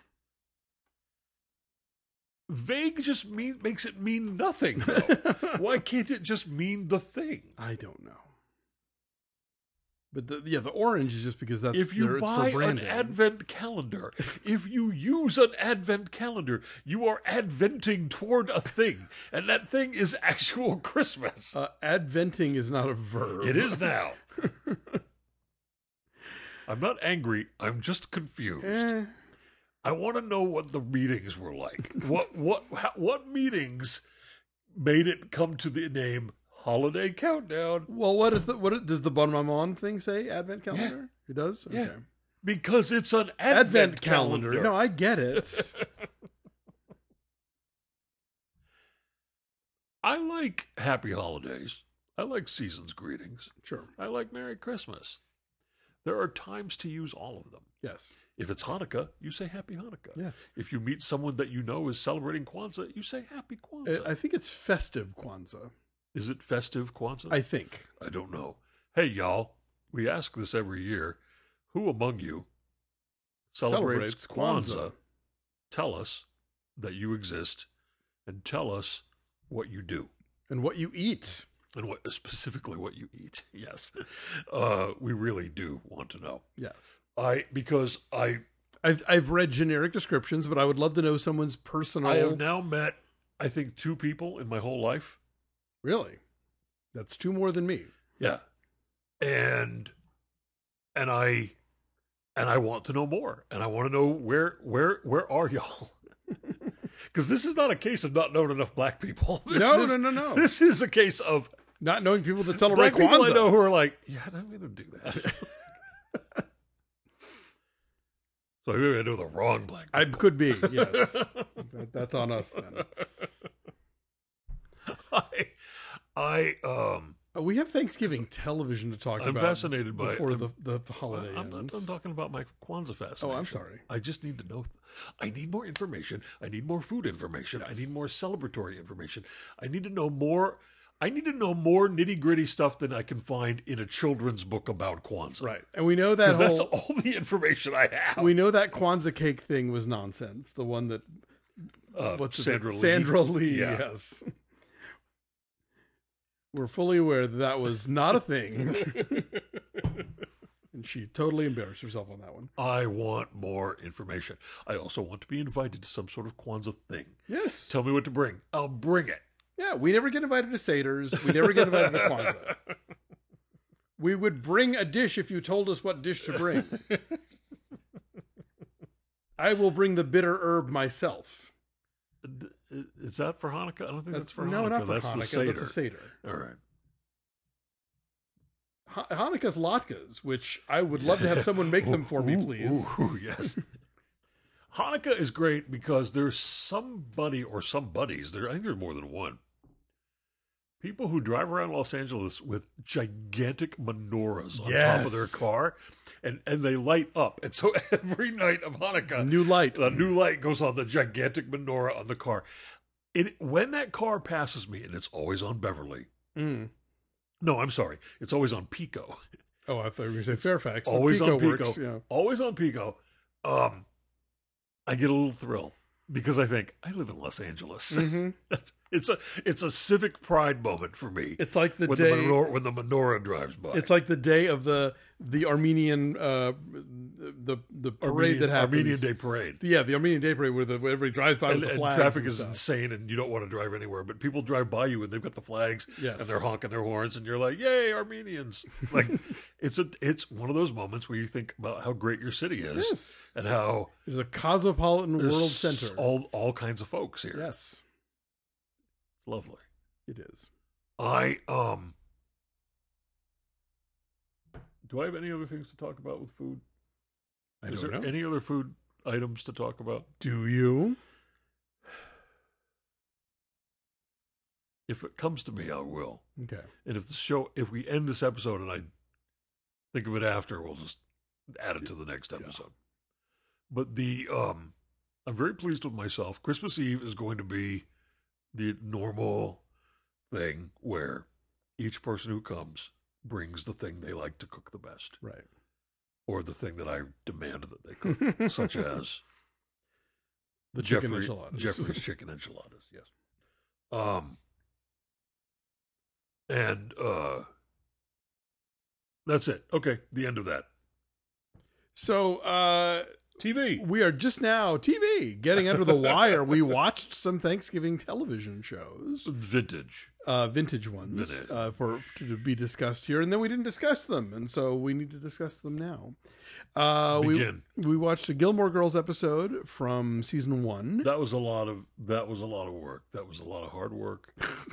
Vague just makes it mean nothing, though. Why can't it just mean the thing? I don't know. But the orange is just because that's if you buy an advent calendar, if you use an advent calendar, you are adventing toward a thing, and that thing is actual Christmas. Adventing is not a verb. It is now. I'm not angry. I'm just confused. I want to know what the meetings were like. What meetings made it come to the name Holiday Countdown? Well, what does the Bon Maman thing say? Advent calendar? Yeah. It does? Okay. Yeah. Because it's an Advent calendar. No, I get it. I like happy holidays. I like season's greetings. Sure. I like Merry Christmas. There are times to use all of them. Yes. If it's Hanukkah, you say Happy Hanukkah. Yes. If you meet someone that you know is celebrating Kwanzaa, you say Happy Kwanzaa. I think it's festive Kwanzaa. Is it festive Kwanzaa? I think. I don't know. Hey, y'all, we ask this every year. Who among you celebrates Kwanzaa? Tell us that you exist and tell us what you do. And what you eat. And specifically what you eat. Yes. We really do want to know. Yes. Because I've read generic descriptions, but I would love to know someone's personal. I have now met, I think, 2 people in my whole life. Really? That's 2 more than me. Yeah. And I want to know more. And I want to know where are y'all? Because this is not a case of not knowing enough black people. No. This is a case of not knowing people that celebrate black Kwanzaa. People I know who are like, yeah, I'm going to do that. So maybe I know the wrong black people. I could be, yes. That's on us then. We have Thanksgiving television to talk about. I'm fascinated by before the holiday ends. I'm talking about my Kwanzaa fascination. Oh, I'm sorry. I just need to know. I need more information. I need more food information. Yes. I need more celebratory information. I need to know more. I need to know more nitty-gritty stuff than I can find in a children's book about Kwanzaa. Right. And we know that that's all the information I have. We know that Kwanzaa cake thing was nonsense. The one that Sandra Lee. Sandra Lee, yeah. Yes. We're fully aware that was not a thing. And she totally embarrassed herself on that one. I want more information. I also want to be invited to some sort of Kwanzaa thing. Yes. Tell me what to bring. I'll bring it. Yeah, we never get invited to Seder's. We never get invited to Kwanzaa. We would bring a dish if you told us what dish to bring. I will bring the bitter herb myself. Is that for Hanukkah? I don't think that's for Hanukkah. No, not for that's Hanukkah. The Seder. That's a Seder. All right. Hanukkah's latkes, which I would love to have someone make them for me, please. Yes. Hanukkah is great because there's somebody or some buddies. I think there's more than one. People who drive around Los Angeles with gigantic menorahs on top of their car, and they light up. And so every night of Hanukkah, a new light goes on the gigantic menorah on the car. When that car passes me, and it's always on Beverly. Mm. No, I'm sorry. It's always on Pico. Oh, I thought you were going to say Fairfax. Always on Pico. Works, yeah. Always on Pico. I get a little thrill because I think I live in Los Angeles. Mm-hmm. It's a civic pride moment for me. It's like the when day when the menorah drives by. It's like the day of the Armenian the parade that happens. Armenian Day Parade. Yeah, the Armenian Day Parade where everybody drives by with the flags. And traffic is stuff. insane, and you don't want to drive anywhere. But people drive by you and they've got the flags, yes. and they're honking their horns, and you're like, "Yay, Armenians!" Like it's one of those moments where you think about how great your city is, yes. and how there's a cosmopolitan world center. All kinds of folks here. Yes. Lovely. It is. Do I have any other things to talk about with food? Is there any other food items to talk about? Do you? If it comes to me, I will. Okay. And if we end this episode and I think of it after, we'll just add it to the next episode. Yeah. But I'm very pleased with myself. Christmas Eve is going to be the normal thing where each person who comes brings the thing they like to cook the best. Right. Or the thing that I demand that they cook, such as the chicken enchiladas. Jeffrey's chicken enchiladas, yes. And that's it. Okay, the end of that. So We are just now TV getting under the wire. We watched some Thanksgiving television shows, vintage ones, to be discussed here, and then we didn't discuss them, and so we need to discuss them now. We watched a Gilmore Girls episode from season 1. That was a lot of work. That was a lot of hard work.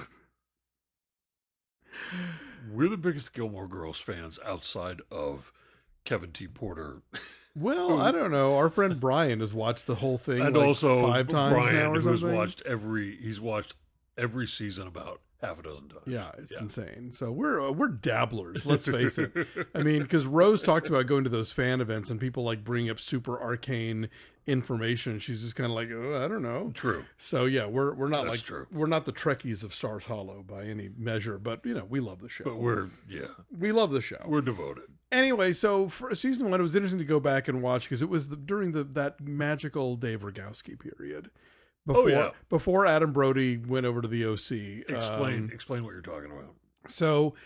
We're the biggest Gilmore Girls fans outside of Kevin T. Porter. Well, I don't know. Our friend Brian has watched the whole thing, and like also 5 times Brian, now or something. He's watched every season about half a dozen times. Yeah, it's insane. So we're dabblers. Let's face it. I mean, because Rose talks about going to those fan events and people like bring up super arcane information. She's just kind of like, oh, I don't know. True. So yeah, we're not That's true. We're not the Trekkies of Stars Hollow by any measure, but we love the show. But we love the show. We're devoted. Anyway, so for season 1, it was interesting to go back and watch because it was during that magical Dave Rogowski period. Before Adam Brody went over to the OC. Explain what you're talking about. So,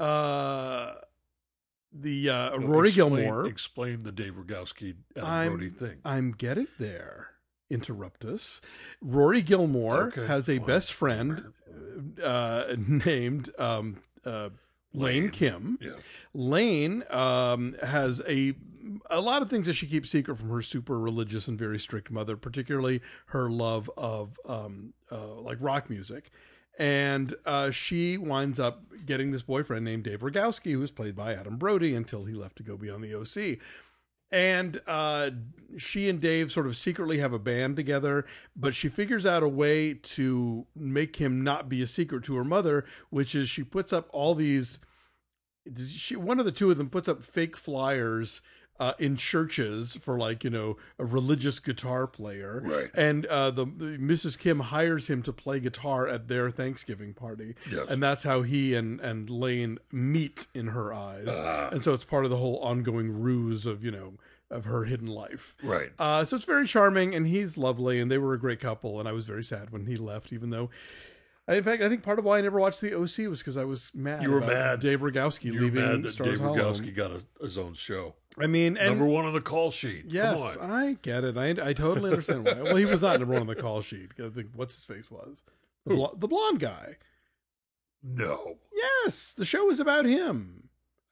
Rory Gilmore. Explain the Dave Rogowski Adam Brody thing. I'm getting there. Interrupt us. Rory Gilmore has a best friend named Lane Kim. Yeah. Lane has a lot of things that she keeps secret from her super religious and very strict mother, particularly her love of like rock music. And she winds up getting this boyfriend named Dave Rogowski, who was played by Adam Brody until he left to go be on the OC. And she and Dave sort of secretly have a band together, but she figures out a way to make him not be a secret to her mother, which is she puts up all these. One of the two of them puts up fake flyers in churches for a religious guitar player, right? And the Mrs. Kim hires him to play guitar at their Thanksgiving party, yes. And that's how he and Lane meet in her eyes, and so it's part of the whole ongoing ruse of of her hidden life, right? So it's very charming, and he's lovely, and they were a great couple, and I was very sad when he left, even though. In fact, I think part of why I never watched the OC was because I was mad. You were mad. Dave Rogowski leaving mad that Stars Dave Hollow. Rogowski got his own show. I mean, number 1 on the call sheet. Yes, come on. I get it. I totally understand why. Well, he was not number 1 on the call sheet. I think what's his face was the blonde guy. No. Yes, the show was about him.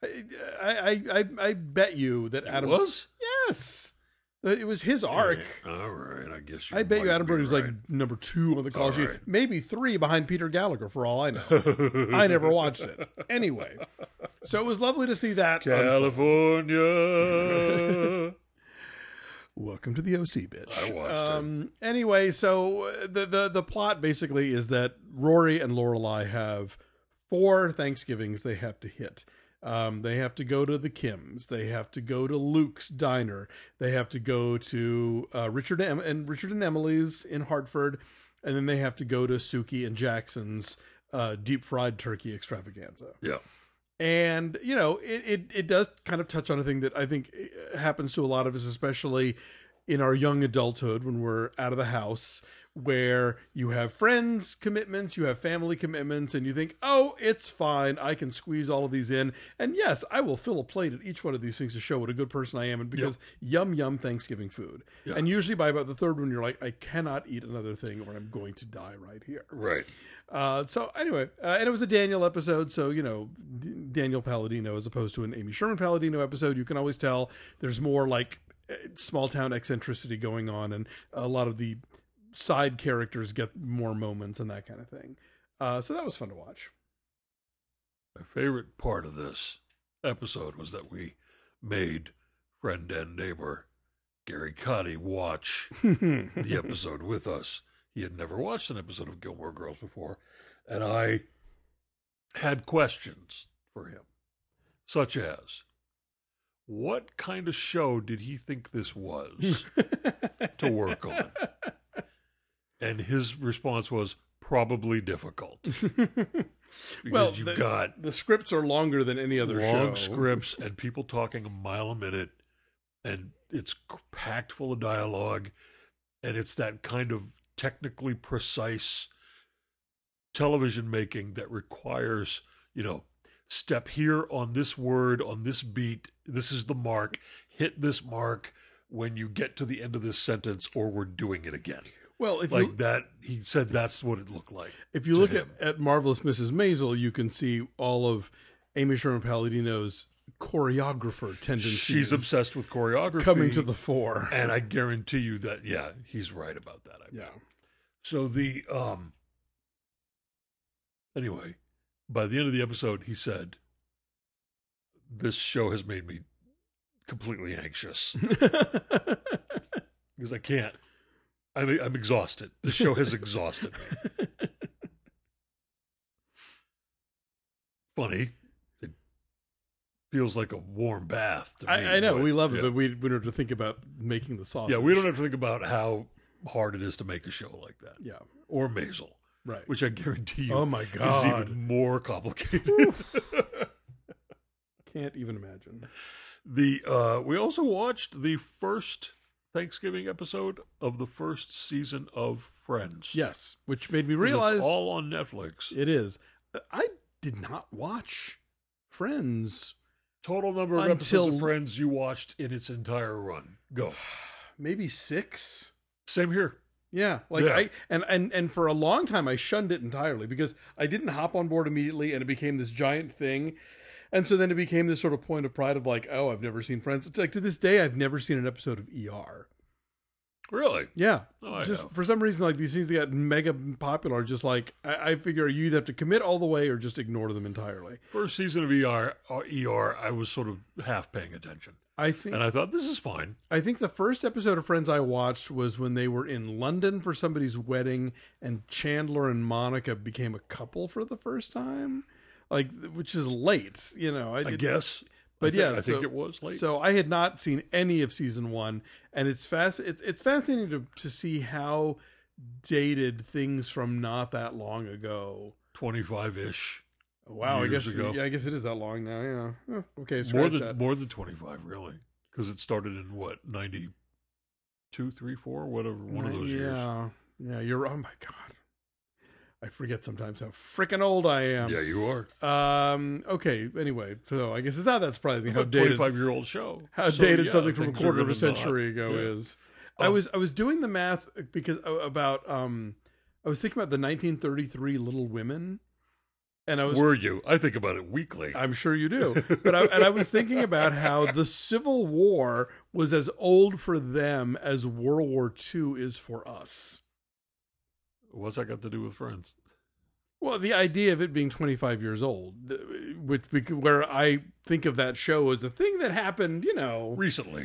I bet you that Adam was. Yes. It was his arc. Yeah, all right, I guess I bet you Adam Brody was like number 2 on the call sheet. Right. Maybe 3 behind Peter Gallagher, for all I know. I never watched it. Anyway, so it was lovely to see that. California. Welcome to the OC, bitch. I watched it. Anyway, so the plot basically is that Rory and Lorelai have 4 Thanksgivings they have to hit. They have to go to the Kims. They have to go to Luke's Diner. They have to go to Richard and Emily's in Hartford, and then they have to go to Suki and Jackson's deep fried turkey extravaganza. Yeah, and it does kind of touch on a thing that I think happens to a lot of us, especially in our young adulthood when we're out of the house, where you have friends commitments, you have family commitments, and you think, oh, it's fine. I can squeeze all of these in. And yes, I will fill a plate at each one of these things to show what a good person I am. And because yum Thanksgiving food. Yeah. And usually by about the 3rd one, you're like, I cannot eat another thing or I'm going to die right here. Right. So anyway, and it was a Daniel episode. So, Daniel Palladino as opposed to an Amy Sherman Palladino episode, you can always tell there's more like small town eccentricity going on. And a lot of the side characters get more moments and that kind of thing. So that was fun to watch. My favorite part of this episode was that we made friend and neighbor Gary Cotty watch the episode with us. He had never watched an episode of Gilmore Girls before, and I had questions for him, such as, what kind of show did he think this was to work on? And his response was probably difficult. Because you've got the scripts are longer than any other show. Long scripts and people talking a mile a minute, and it's packed full of dialogue, and it's that kind of technically precise television making that requires, step here on this word, on this beat, this is the mark, hit this mark, when you get to the end of this sentence, or we're doing it again. Well, if like that, he said that's what it looked like. If you look at Marvelous Mrs. Maisel, you can see all of Amy Sherman Palladino's choreographer tendencies. She's obsessed with choreography coming to the fore, and I guarantee you that he's right about that. So the anyway, by the end of the episode, he said, "This show has made me completely anxious because I can't. I'm exhausted. The show has exhausted me." Funny. It feels like a warm bath to me. I know. We love it, but we don't have to think about making the sausage. Yeah, we don't have to think about how hard it is to make a show like that. Yeah. Or Maisel. Right. Which I guarantee you oh my God. is even more complicated. Can't even imagine. We also watched the first Thanksgiving episode of the first season of Friends. Yes, which made me realize it's all on Netflix. It is. I did not watch Friends. Total number of episodes of Friends you watched in its entire run. Go. Maybe 6. Same here. Yeah, and for a long time I shunned it entirely because I didn't hop on board immediately, and it became this giant thing. And so then it became this sort of point of pride of like, oh, I've never seen Friends. It's like to this day, I've never seen an episode of ER. Really? Yeah. Oh, just for some reason, like these things that got mega popular, just like I figure you either have to commit all the way or just ignore them entirely. First season of ER, I was sort of half paying attention. And I thought, this is fine. I think the first episode of Friends I watched was when they were in London for somebody's wedding, and Chandler and Monica became a couple for the first time. Like, which is late, I guess. But I think it was late. So I had not seen any of season 1, and it's fascinating to see how dated things from not that long ago. 25-ish. Wow, years ago. I guess it is that long now. Yeah. Okay, more than 25, really, because it started in what 92, 3, 4, whatever, one of those years. Yeah. You're. Oh my God. I forget sometimes how freaking old I am. Yeah, you are. Okay. Anyway, so I guess it's not that surprising how dated 25-year-old show. How dated something from a quarter of a century ago is. I was doing the math because about I was thinking about the 1933 Little Women, and Were you? I think about it weekly. I'm sure you do. But I was thinking about how the Civil War was as old for them as World War II is for us. What's that got to do with Friends? Well, the idea of it being 25 years old, where I think of that show as a thing that happened, recently.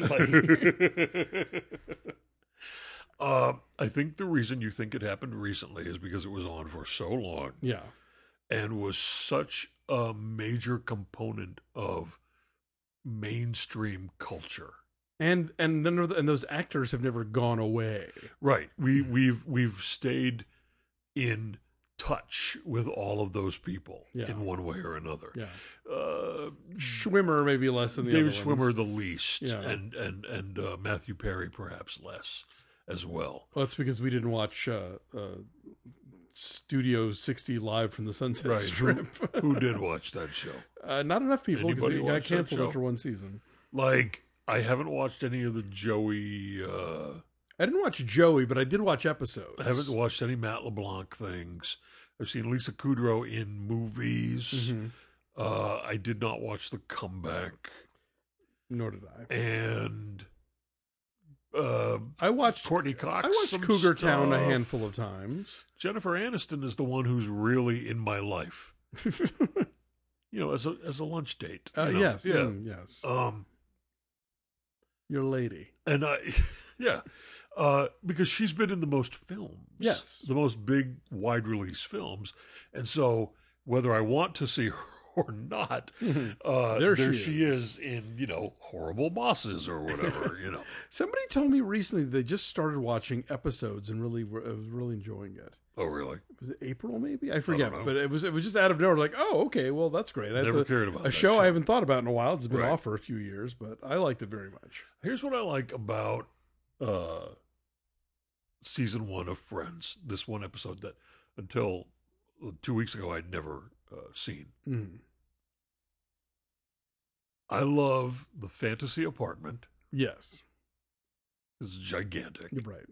I think the reason you think it happened recently is because it was on for so long. Yeah. And was such a major component of mainstream culture. And those actors have never gone away. Right. We've stayed in touch with all of those people in one way or another. Yeah. Schwimmer maybe less than the David other ones. Schwimmer the least, Yeah. and Matthew Perry perhaps less as well. Well, that's because we didn't watch Studio 60 Live from the Sunset Strip. Who did watch that show? Not enough people because it got canceled show? after one season. I haven't watched any of the Joey. I didn't watch Joey, but I did watch episodes. I haven't watched any Matt LeBlanc things. I've seen Lisa Kudrow in movies. Mm-hmm. I did not watch The Comeback. Nor did I. And I watched Courtney Cox. I watched Cougar Town a handful of times. Jennifer Aniston is the one who's really in my life. As a lunch date. Yes. Yeah. Yes. Your lady. And because she's been in the most films. Yes. The most big, wide release films. And so whether I want to see her or not, there she is in, Horrible Bosses or whatever, Somebody told me recently they just started watching episodes and was really enjoying it. Oh, really? Was it April, maybe? I forget. But it was just out of nowhere. Like, oh, okay, well, that's great. Never cared about a show I haven't thought about in a while. It's been off for a few years, but I liked it very much. Here's what I like about season 1 of Friends. This one episode that until 2 weeks ago I'd never seen. Mm. I love the fantasy apartment. Yes. It's gigantic. You're right.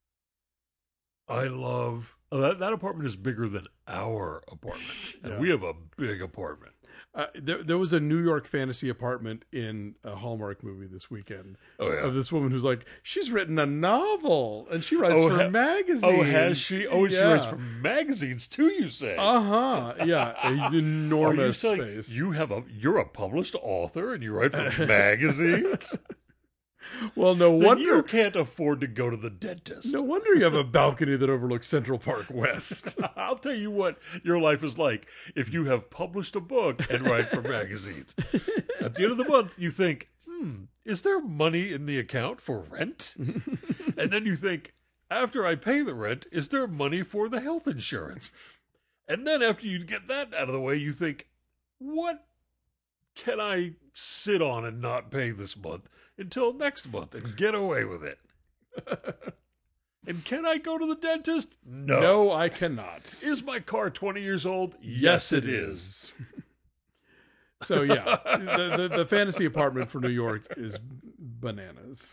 I love that apartment is bigger than our apartment, and we have a big apartment. There was a New York fantasy apartment in a Hallmark movie this weekend of this woman who's like, she's written a novel and she writes for magazines. Oh, has she? Oh, she writes for magazines too, you say? Yeah, an enormous space. You're a published author and you write for magazines? Well, no wonder you can't afford to go to the dentist. No wonder you have a balcony that overlooks Central Park West. I'll tell you what your life is like if you have published a book and write for magazines. At the end of the month, you think, is there money in the account for rent? And then you think, after I pay the rent, is there money for the health insurance? And then after you get that out of the way, you think, what can I sit on and not pay this month until next month and get away with it? And can I go to the dentist? No. No, I cannot. Is my car 20 years old? Yes, it is. So, yeah, the fantasy apartment for New York is bananas.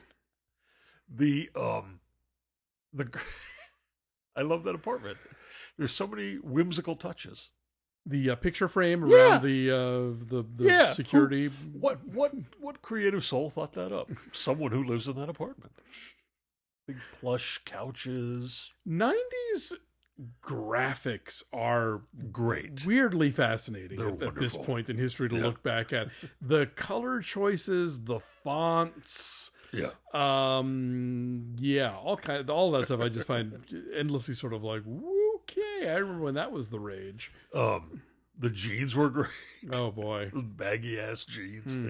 I love that apartment. There's so many whimsical touches. The picture frame around the security. What creative soul thought that up? Someone who lives in that apartment. Big plush couches. 90s graphics are great. Weirdly fascinating at this point in history to look back at. The color choices, the fonts. Yeah. All that stuff I just find endlessly sort of like, okay, I remember when that was the rage. The jeans were great. Oh boy. Those baggy ass jeans.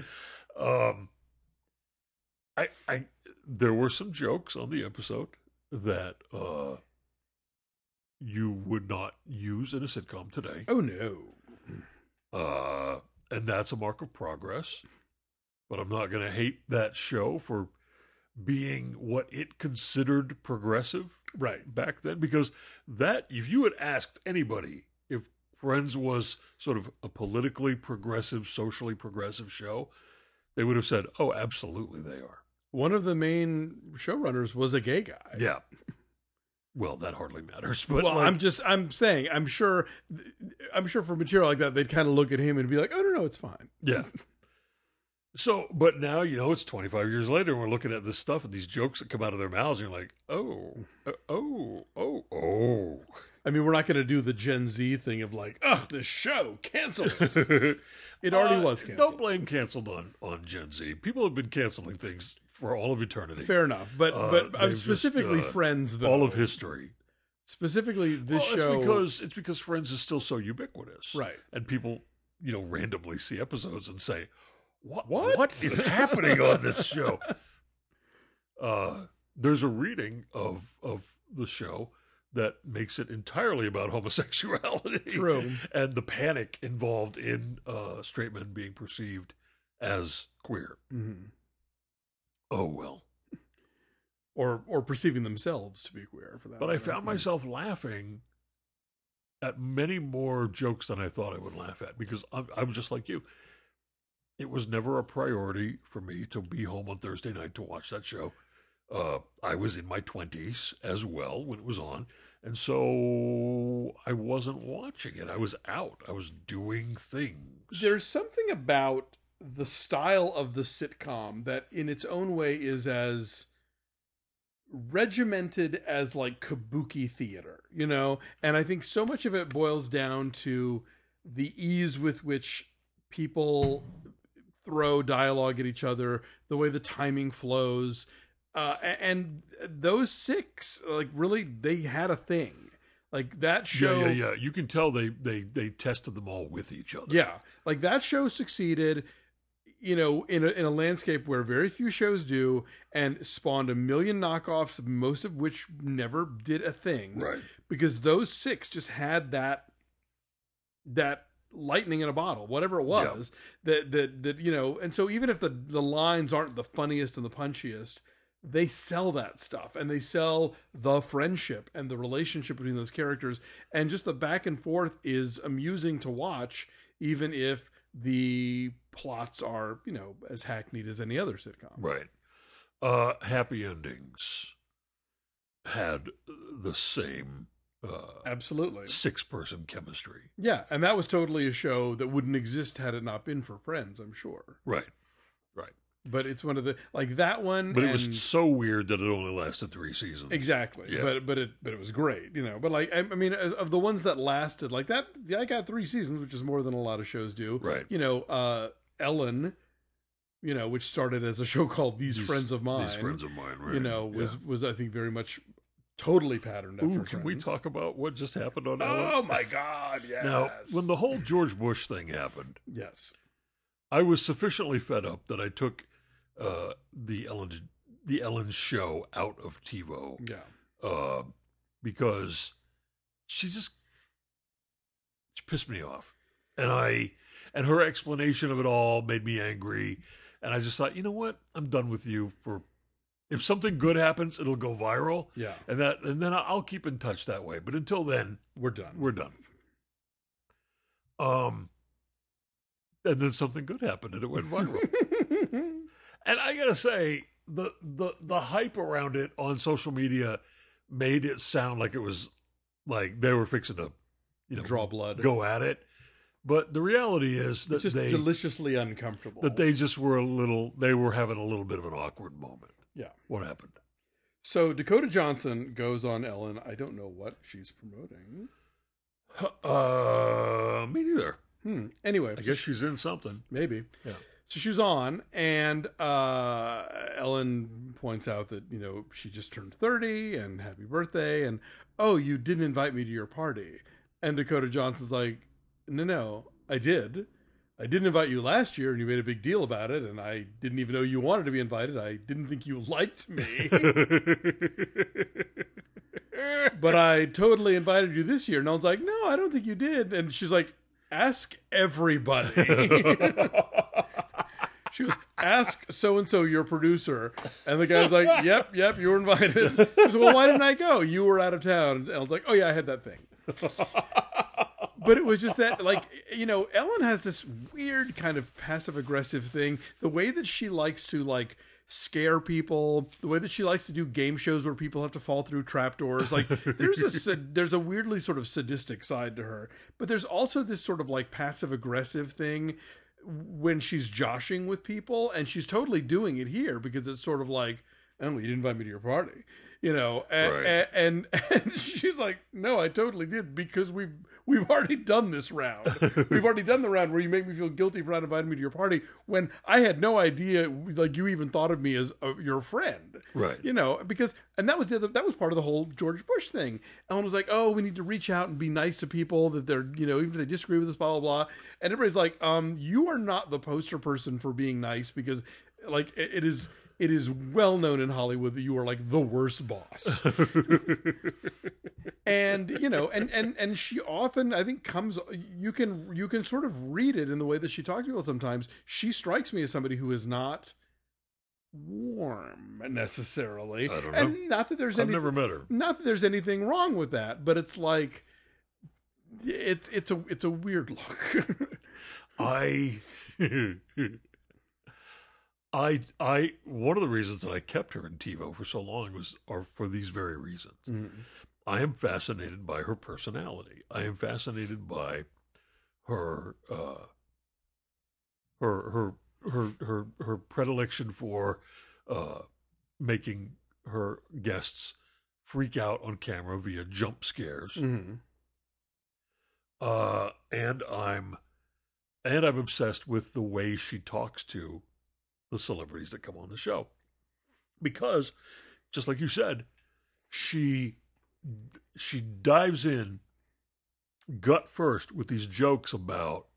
There were some jokes on the episode that you would not use in a sitcom today. Oh no. And that's a mark of progress. But I'm not going to hate that show for being what it considered progressive back then. Because if you had asked anybody if Friends was sort of a politically progressive, socially progressive show, they would have said, oh, absolutely they are. One of the main showrunners was a gay guy. Yeah. Well, that hardly matters. But I'm saying, I'm sure for material like that, they'd kind of look at him and be like, oh, no, it's fine. Yeah. So, but now, it's 25 years later, and we're looking at this stuff and these jokes that come out of their mouths, and you're like, oh. I mean, we're not going to do the Gen Z thing of like, this show, cancel it. It already was canceled. Don't blame canceled on Gen Z. People have been canceling things for all of eternity. Fair enough. But I'm specifically Friends, though. All of history. Specifically this show. It's because Friends is still so ubiquitous. Right. And people, randomly see episodes and say, What is happening on this show? There's a reading of the show that makes it entirely about homosexuality. True. And the panic involved in straight men being perceived as queer. Mm-hmm. Oh, well. Or perceiving themselves to be queer, for that. But I found myself laughing at many more jokes than I thought I would laugh at, because I was just like you. It was never a priority for me to be home on Thursday night to watch that show. I was in my 20s as well when it was on, and so I wasn't watching it. I was out. I was doing things. There's something about the style of the sitcom that in its own way is as regimented as like kabuki theater, And I think so much of it boils down to the ease with which people throw dialogue at each other, the way the timing flows, and those six, like, really, they had a thing. Like that show. Yeah. You can tell they tested them all with each other. Yeah, like that show succeeded, in a landscape where very few shows do, and spawned a million knockoffs, most of which never did a thing. Right. Because those six just had that lightning in a bottle, whatever it was, that and so even if the lines aren't the funniest and the punchiest, they sell that stuff, and they sell the friendship and the relationship between those characters, and just the back and forth is amusing to watch, even if the plots are, as hackneyed as any other sitcom. Right. Happy Endings had the same absolutely 6-person chemistry. Yeah, and that was totally a show that wouldn't exist had it not been for Friends, I'm sure. Right. But it's one of the like that one. But it was so weird that it only lasted 3 seasons. Exactly. Yeah. But it was great, But like I mean, of the ones that lasted like that, I got 3 seasons, which is more than a lot of shows do. Right. Ellen, which started as a show called These Friends of Mine. These Friends of Mine, right? Was I think very much totally patterned after Friends. Can we talk about what just happened on Ellen? Oh my God! Yes. Now, when the whole George Bush thing happened, yes, I was sufficiently fed up that I took the Ellen show out of TiVo. Yeah. Because she pissed me off, and her explanation of it all made me angry, and I just thought, you know what, I'm done with you. If something good happens, it'll go viral. Yeah. And then I'll keep in touch that way. But until then, we're done. And then something good happened, and it went viral. And I gotta say, the hype around it on social media made it sound like it was like they were fixing to, draw blood, go at it. But the reality is that it's just deliciously uncomfortable. That they just were having a little bit of an awkward moment. Yeah. What happened? So Dakota Johnson goes on Ellen. I don't know what she's promoting. Me neither. Anyway, I guess she's in something. Maybe. Yeah. So she's on, and Ellen points out that, she just turned 30 and happy birthday. And, oh, you didn't invite me to your party. And Dakota Johnson's like, no, I did. I didn't invite you last year, and you made a big deal about it, and I didn't even know you wanted to be invited. I didn't think you liked me. But I totally invited you this year. And Ellen's like, no, I don't think you did. And she's like, ask everybody. She goes, ask so-and-so, your producer. And the guy's like, yep, you were invited. She goes, well, why didn't I go? You were out of town. And Ellen's like, oh, yeah, I had that thing. But it was just that, Ellen has this weird kind of passive-aggressive thing. The way that she likes to, scare people, the way that she likes to do game shows where people have to fall through trapdoors. There's a weirdly sort of sadistic side to her. But there's also this sort of, passive-aggressive thing when she's joshing with people, and she's totally doing it here because it's sort of like, oh, you didn't invite me to your party, Right. And she's like, no, I totally did, because we've already done this round. We've already done the round where you make me feel guilty for not inviting me to your party when I had no idea, you even thought of me as your friend, right? Because that was part of the whole George Bush thing. Ellen was like, oh, we need to reach out and be nice to people that they're, even if they disagree with us, blah blah blah. And everybody's like, you are not the poster person for being nice, because it is well known in Hollywood that you are the worst boss. And, and she often, I think, you can sort of read it in the way that she talks to people sometimes. She strikes me as somebody who is not warm necessarily. I don't know. And not that there's I've never met her. Not that there's anything wrong with that, but it's it's a weird look. One of the reasons that I kept her in TiVo for so long are for these very reasons. Mm-hmm. I am fascinated by her personality. I am fascinated by her her predilection for making her guests freak out on camera via jump scares. Mm-hmm. And I'm obsessed with the way she talks to the celebrities that come on the show, because just like you said, she dives in gut first with these jokes about,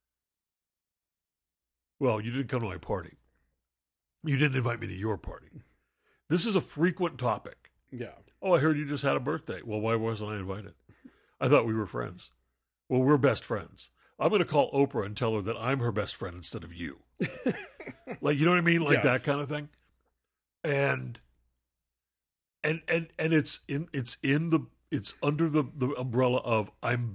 well, you didn't come to my party, you didn't invite me to your party. This is a frequent topic. Yeah. Oh, I heard you just had a birthday. Well, why wasn't I invited? I thought we were friends. Well, we're best friends. I'm going to call Oprah and tell her that I'm her best friend instead of you. You know what I mean? Yes. That kind of thing. And it's under the umbrella of I'm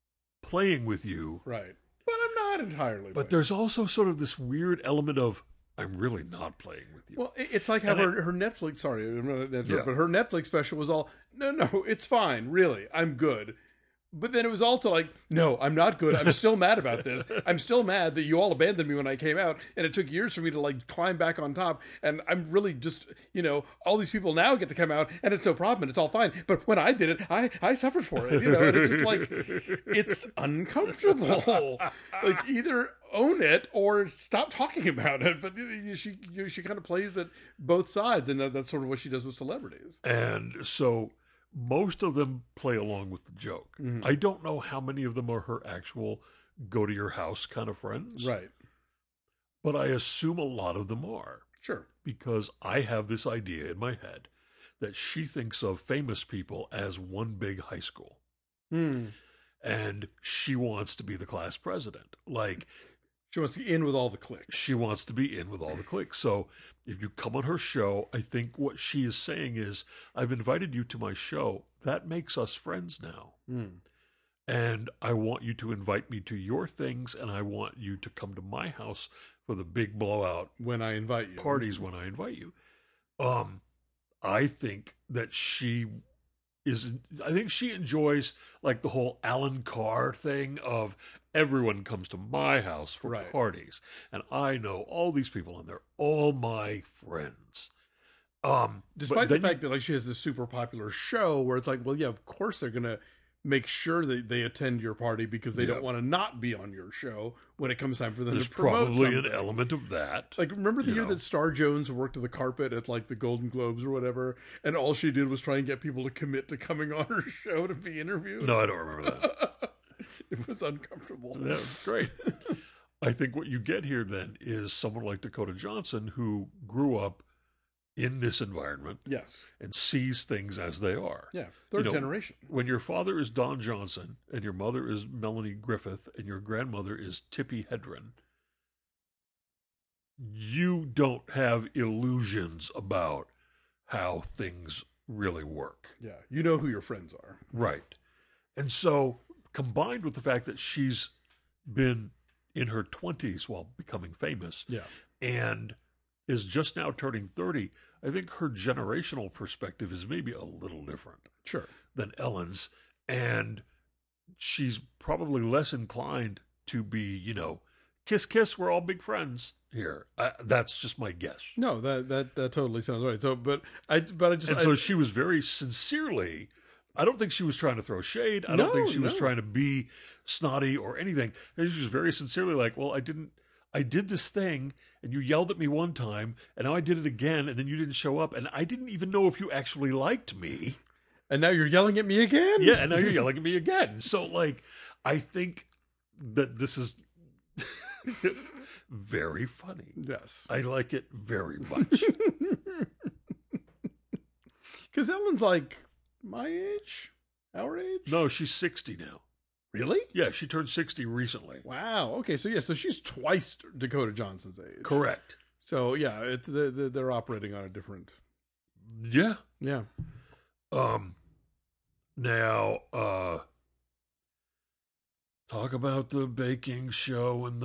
playing with you. Right. But I'm not entirely. But there's also sort of this weird element of, I'm really not playing with you. Well, it's like how her Netflix, sorry, but her Netflix special was all, no, it's fine, really, I'm good. But then it was also like, no, I'm not good. I'm still mad about this. I'm still mad that you all abandoned me when I came out, and it took years for me to like climb back on top. And I'm really just, all these people now get to come out, and it's no problem, and it's all fine. But when I did it, I suffered for it. And it's just like, it's uncomfortable. Like either own it or stop talking about it. But she kind of plays it both sides, and that's sort of what she does with celebrities. And so most of them play along with the joke. Mm-hmm. I don't know how many of them are her actual go to your house kind of friends. Right. But I assume a lot of them are. Sure. Because I have this idea in my head that she thinks of famous people as one big high school. And she wants to be the class president. Like, she wants to be in with all the cliques. She wants to be in with all the cliques. So if you come on her show, I think what she is saying is, I've invited you to my show. That makes us friends now. And I want you to invite me to your things, and I want you to come to my house for the big blowout when I invite you. Parties when I invite you. I think that she enjoys like the whole Alan Carr thing of everyone comes to my house for parties, and I know all these people, and they're all my friends. Despite the fact that like she has this super popular show where it's like, well, yeah, of course they're gonna make sure that they attend your party because they don't want to not be on your show when it comes time for them to promote something. There's probably an element of that. Like, remember the year that Star Jones worked the carpet at like the Golden Globes or whatever, and all she did was try and get people to commit to coming on her show to be interviewed? No, I don't remember that. It was uncomfortable. That was great. I think what you get here then is someone like Dakota Johnson who grew up in this environment, yes, and sees things as they are. Yeah, third generation. When your father is Don Johnson and your mother is Melanie Griffith and your grandmother is Tippi Hedren, you don't have illusions about how things really work. Yeah, you know who your friends are. Right. And so, combined with the fact that she's been in her 20s while becoming famous, and is just now turning 30, I think her generational perspective is maybe a little different than Ellen's. And she's probably less inclined to be, kiss, kiss, we're all big friends here. That's just my guess. No, that totally sounds right. So, so she was very sincerely, I don't think she was trying to throw shade. I don't think she was trying to be snotty or anything. She was very sincerely like, well, I did this thing, and you yelled at me one time, and now I did it again, and then you didn't show up, and I didn't even know if you actually liked me. And now you're yelling at me again? Yeah, and now you're yelling at me again. So, like, I think that this is very funny. Yes. I like it very much. Because Ellen's like my age? Our age? No, she's 60 now. Really? Yeah, she turned 60 recently. Wow. Okay, so she's twice Dakota Johnson's age. Correct. So yeah, they're operating on a different. Yeah. Yeah. Now, talk about the baking show and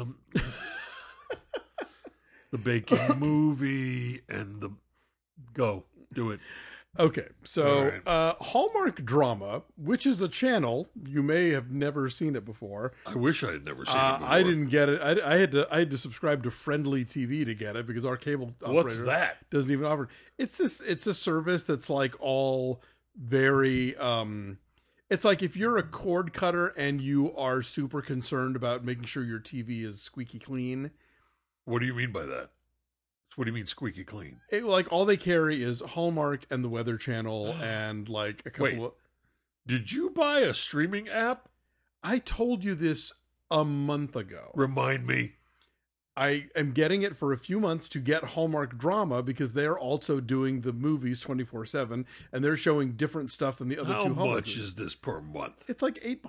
the baking movie and do it. Okay, so Hallmark Drama, which is a channel, you may have never seen it before. I wish I had never seen it before. I didn't get it. I had to subscribe to Friendly TV to get it because our cable operator doesn't even offer it. It's a service that's like all very it's like if you're a cord cutter and you are super concerned about making sure your TV is squeaky clean. What do you mean by that? What do you mean squeaky clean? Like all they carry is Hallmark and the Weather Channel and like a couple of... Did you buy a streaming app? I told you this a month ago. Remind me. I am getting it for a few months to get Hallmark Drama because they're also doing the movies 24/7 and they're showing different stuff than the other two Hallmark How much movies. Is this per month? It's like $8.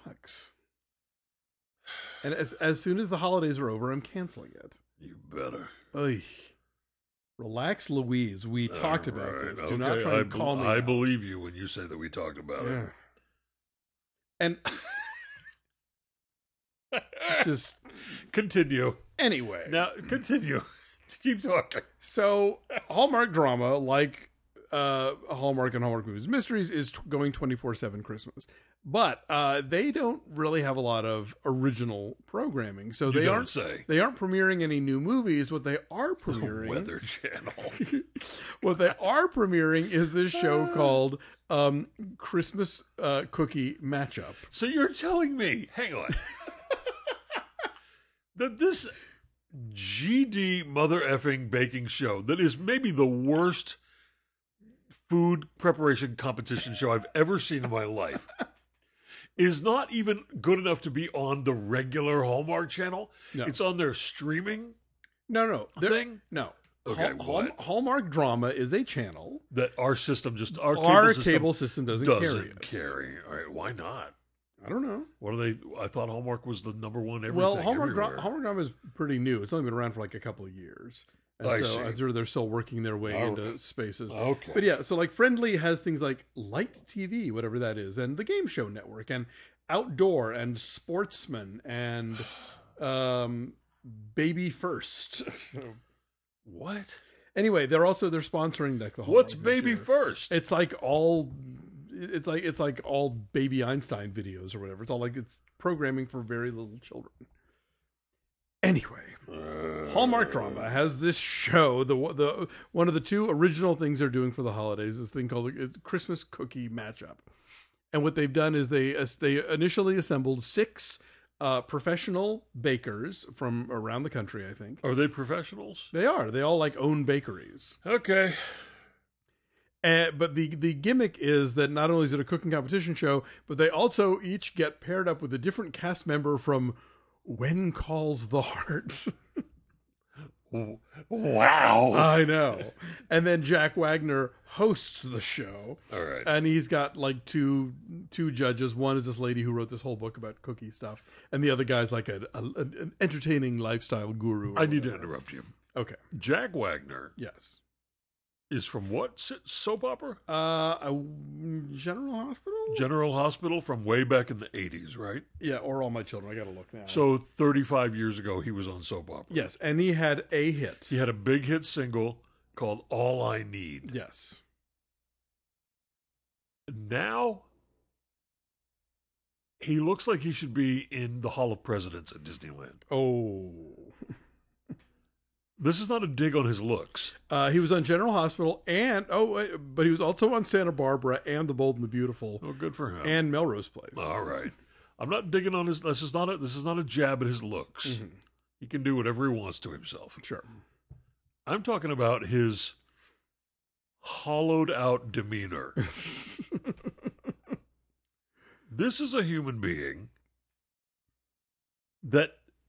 And as soon as the holidays are over, I'm canceling it. You better. Oy. Relax, Louise. We talked about this. Do not try and call me. I believe you when you say that we talked about it. And just continue. Anyway. Now, continue. Keep talking. So Hallmark drama, like Hallmark and Hallmark Movies Mysteries, is going 24/7 Christmas. But they don't really have a lot of original programming, so they aren't premiering any new movies. What they are premiering, the Weather Channel. What they are premiering is this show called Christmas Cookie Matchup. So you're telling me, hang on, that this GD mother effing baking show that is maybe the worst food preparation competition show I've ever seen in my life is not even good enough to be on the regular Hallmark Channel. No. It's on their streaming thing? No. Okay, Hallmark Drama is a channel that our system cable system doesn't carry. All right, why not? I don't know. What are they? I thought Hallmark was the number one everything. Well, Hallmark Drama is pretty new. It's only been around for like a couple of years. And I'm sure they're still working their way into spaces. Okay. But yeah, so like Friendly has things like Light TV, whatever that is, and the Game Show Network, and Outdoor, and Sportsman, and Baby First. What? Anyway, they're sponsoring like the whole. What's Baby First? It's like all Baby Einstein videos or whatever. It's programming for very little children. Anyway, Hallmark Drama has this show. The one of the two original things they're doing for the holidays is this thing called Christmas Cookie Matchup. And what they've done is they initially assembled 6 professional bakers from around the country, I think. Are they professionals? They are. They all own bakeries. Okay. But the gimmick is that not only is it a cooking competition show, but they also each get paired up with a different cast member from When Calls the Heart. Wow. I know. And then Jack Wagner hosts the show. All right. And he's got like two judges. One is this lady who wrote this whole book about cookie stuff. And the other guy's like an entertaining lifestyle guru. I need to interrupt you. Okay. Jack Wagner. Yes. Is from what soap opera? General Hospital? General Hospital from way back in the 80s, right? Yeah, or All My Children. I got to look now. So 35 years ago, he was on soap opera. Yes, and he had a hit. He had a big hit single called All I Need. Yes. Now, he looks like he should be in the Hall of Presidents at Disneyland. Oh. This is not a dig on his looks. He was on General Hospital, but he was also on Santa Barbara and The Bold and the Beautiful. Oh, good for him. And Melrose Place. All right. I'm not digging on his. This is not a jab at his looks. Mm-hmm. He can do whatever he wants to himself. Sure. I'm talking about his hollowed out demeanor. This is a human being that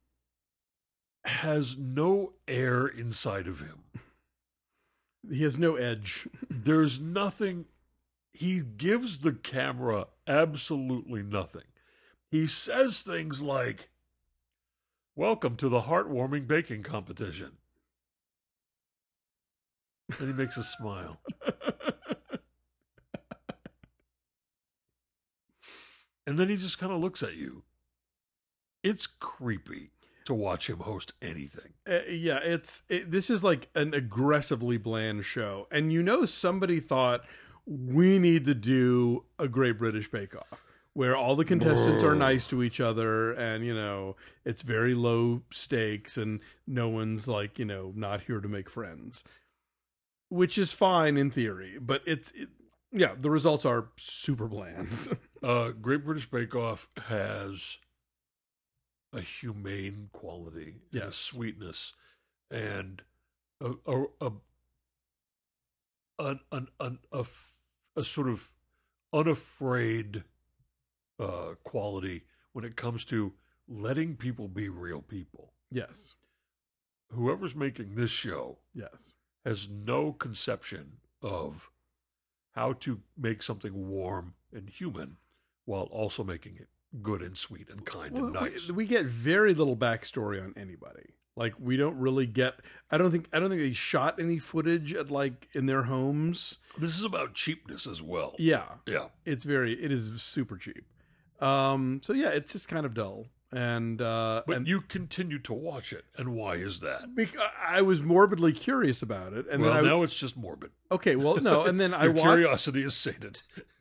has no air inside of him. He has no edge. There's nothing. He gives the camera absolutely nothing. He says things like, "Welcome to the heartwarming baking competition." And he makes us smile. And then he just kind of looks at you. It's creepy to watch him host anything. This is like an aggressively bland show. And somebody thought, we need to do a Great British Bake Off where all the contestants are nice to each other and, it's very low stakes and no one's like, not here to make friends. Which is fine in theory, but the results are super bland. Great British Bake Off has a humane quality, a sweetness, and a sort of unafraid quality when it comes to letting people be real people. Yes. Whoever's making this show, has no conception of how to make something warm and human while also making it good and sweet and kind and nice. We get very little backstory on anybody. Like, we don't really get. I don't think they shot any footage at in their homes. This is about cheapness as well. Yeah. It is super cheap. So it's just kind of dull. But you continue to watch it, and why is that? Because I was morbidly curious about it, and then now it's just morbid. Okay, well, no, and then curiosity is sated.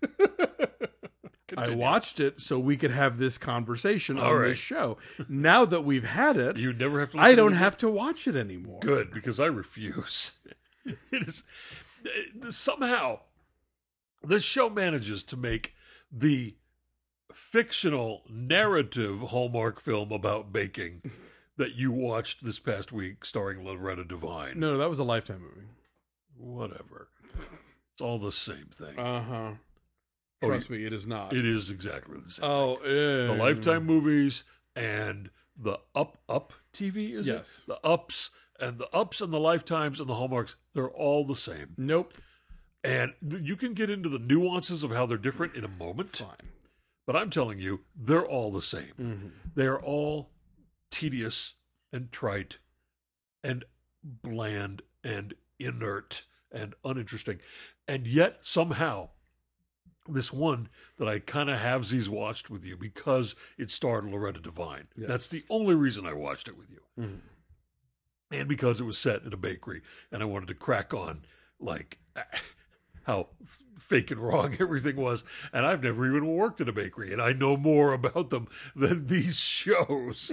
I watched it so we could have this conversation on this show. Now that we've had it, you never have to. I don't have to watch it anymore. Good, because I refuse. It is somehow this show manages to make the fictional narrative Hallmark film about baking that you watched this past week, starring Loretta Devine. No, that was a Lifetime movie. Whatever, it's all the same thing. Trust me, it is not. It is exactly the same. The Lifetime movies and the Up TV is yes. It? The Ups and the Lifetimes and the Hallmarks, they're all the same. Nope. And you can get into the nuances of how they're different in a moment. Fine. But I'm telling you, they're all the same. Mm-hmm. They're all tedious and trite and bland and inert and uninteresting. And yet, somehow, this one that I kind of halvesies watched with you because it starred Loretta Devine. Yes. That's the only reason I watched it with you. Mm-hmm. And because it was set in a bakery and I wanted to crack on, like, how fake and wrong everything was. And I've never even worked in a bakery, and I know more about them than these shows.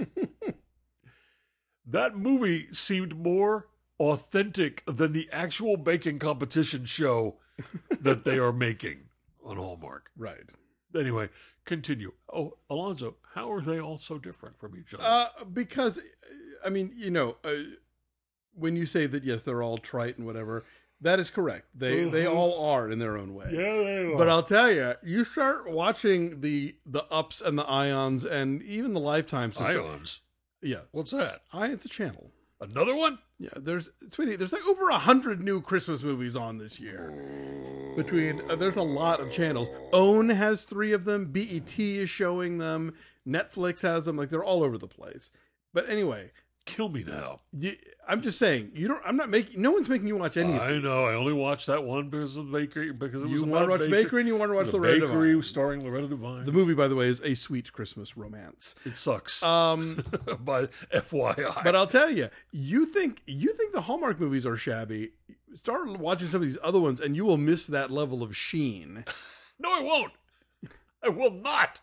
That movie seemed more authentic than the actual baking competition show that they are making on Hallmark. Right. Anyway, continue. Oh, Alonzo, how are they all so different from each other? Because, I mean, when you say that, yes, they're all trite and whatever, that is correct. They all are in their own way. Yeah, they are. But I'll tell you, you start watching the Ups and the Ions and even the Lifetimes. Ions? Yeah. What's that? It's a channel. Another one? Yeah, there's like over 100 new Christmas movies on this year. There's a lot of channels. OWN has 3 of them. BET is showing them. Netflix has them. Like, they're all over the place. But anyway, kill me now. I'm just saying, no one's making you watch any of I know. I only watched that one because of the bakery. Because it was you want to watch Bakery and you want to watch Loretta Devine. Bakery starring Loretta Devine. The movie, by the way, is a sweet Christmas romance. It sucks. By FYI. But I'll tell you, you think the Hallmark movies are shabby. Start watching some of these other ones, and you will miss that level of sheen. No, I won't. I will not.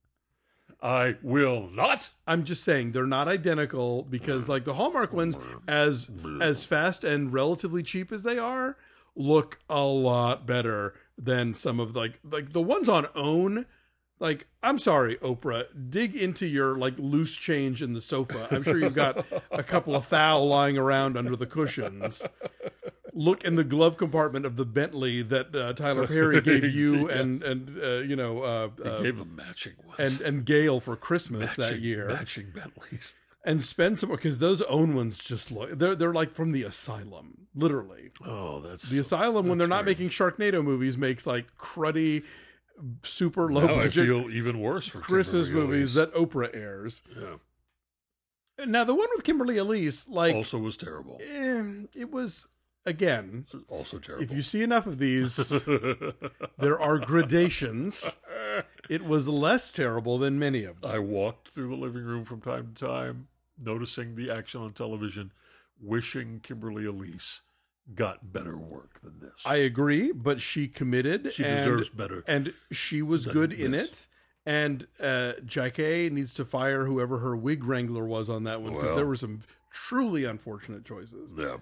I will not. I'm just saying they're not identical because, like, the Hallmark ones, as fast and relatively cheap as they are, look a lot better than some of like the ones on OWN. Like, I'm sorry, Oprah, dig into your like loose change in the sofa. I'm sure you've got a couple of thou lying around under the cushions. Look in the glove compartment of the Bentley that Tyler Perry gave you, yes. and he gave them matching ones, and Gail for Christmas that year, matching Bentleys, and spend some more because those OWN ones just look they're like from the asylum, literally. Oh, that's the asylum when they're not making Sharknado movies makes like cruddy, super low budget. I feel even worse for Christmas movies that Oprah airs. Yeah. Now the one with Kimberly Elise, like, also was terrible. It was. Again, also terrible. If you see enough of these, there are gradations. It was less terrible than many of them. I walked through the living room from time to time, noticing the action on television, wishing Kimberly Elise got better work than this. I agree, but she committed. She deserves better. And she was good in it. And Jackie needs to fire whoever her wig wrangler was on that one, because there were some truly unfortunate choices. Yeah.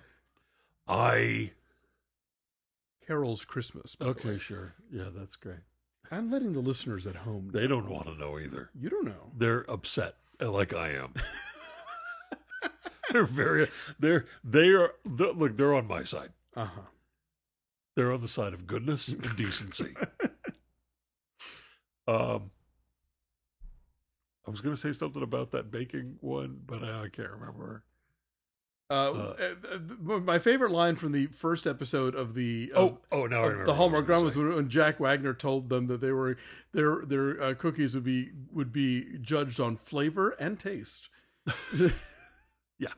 Carol's Christmas. Okay, sure. Yeah, that's great. I'm letting the listeners at home know. They don't want to know either. You don't know. They're upset, like I am. They're on my side. Uh-huh. They're on the side of goodness and decency. I was going to say something about that baking one, but I can't remember. My favorite line from the first episode of the now I remember the Hallmark drama was when Jack Wagner told them that they were their cookies would be judged on flavor and taste. Yeah.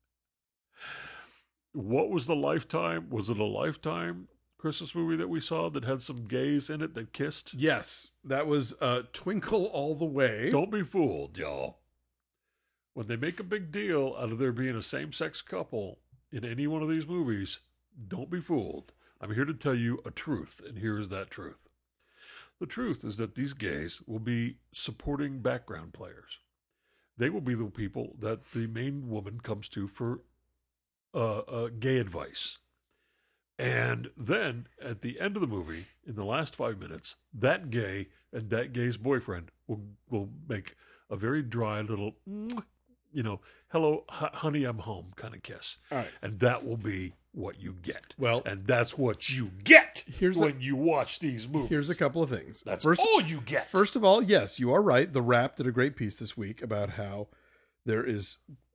What was the Lifetime? Was it a Lifetime Christmas movie that we saw that had some gays in it that kissed? Yes, that was Twinkle All the Way. Don't be fooled, y'all. when they make a big deal out of there being a same-sex couple in any one of these movies, don't be fooled. I'm here to tell you a truth, and here is that truth. The truth is that these gays will be supporting background players. They will be the people that the main woman comes to for gay advice. And then, at the end of the movie, in the last 5 minutes, that gay and that gay's boyfriend will make a very dry little, hello, honey, I'm home kind of kiss. All right. And that will be what you get. Well, and that's what you get when you watch these movies. Here's a couple of things. That's all you get. First of all, yes, you are right. The Wrap did a great piece this week about how there is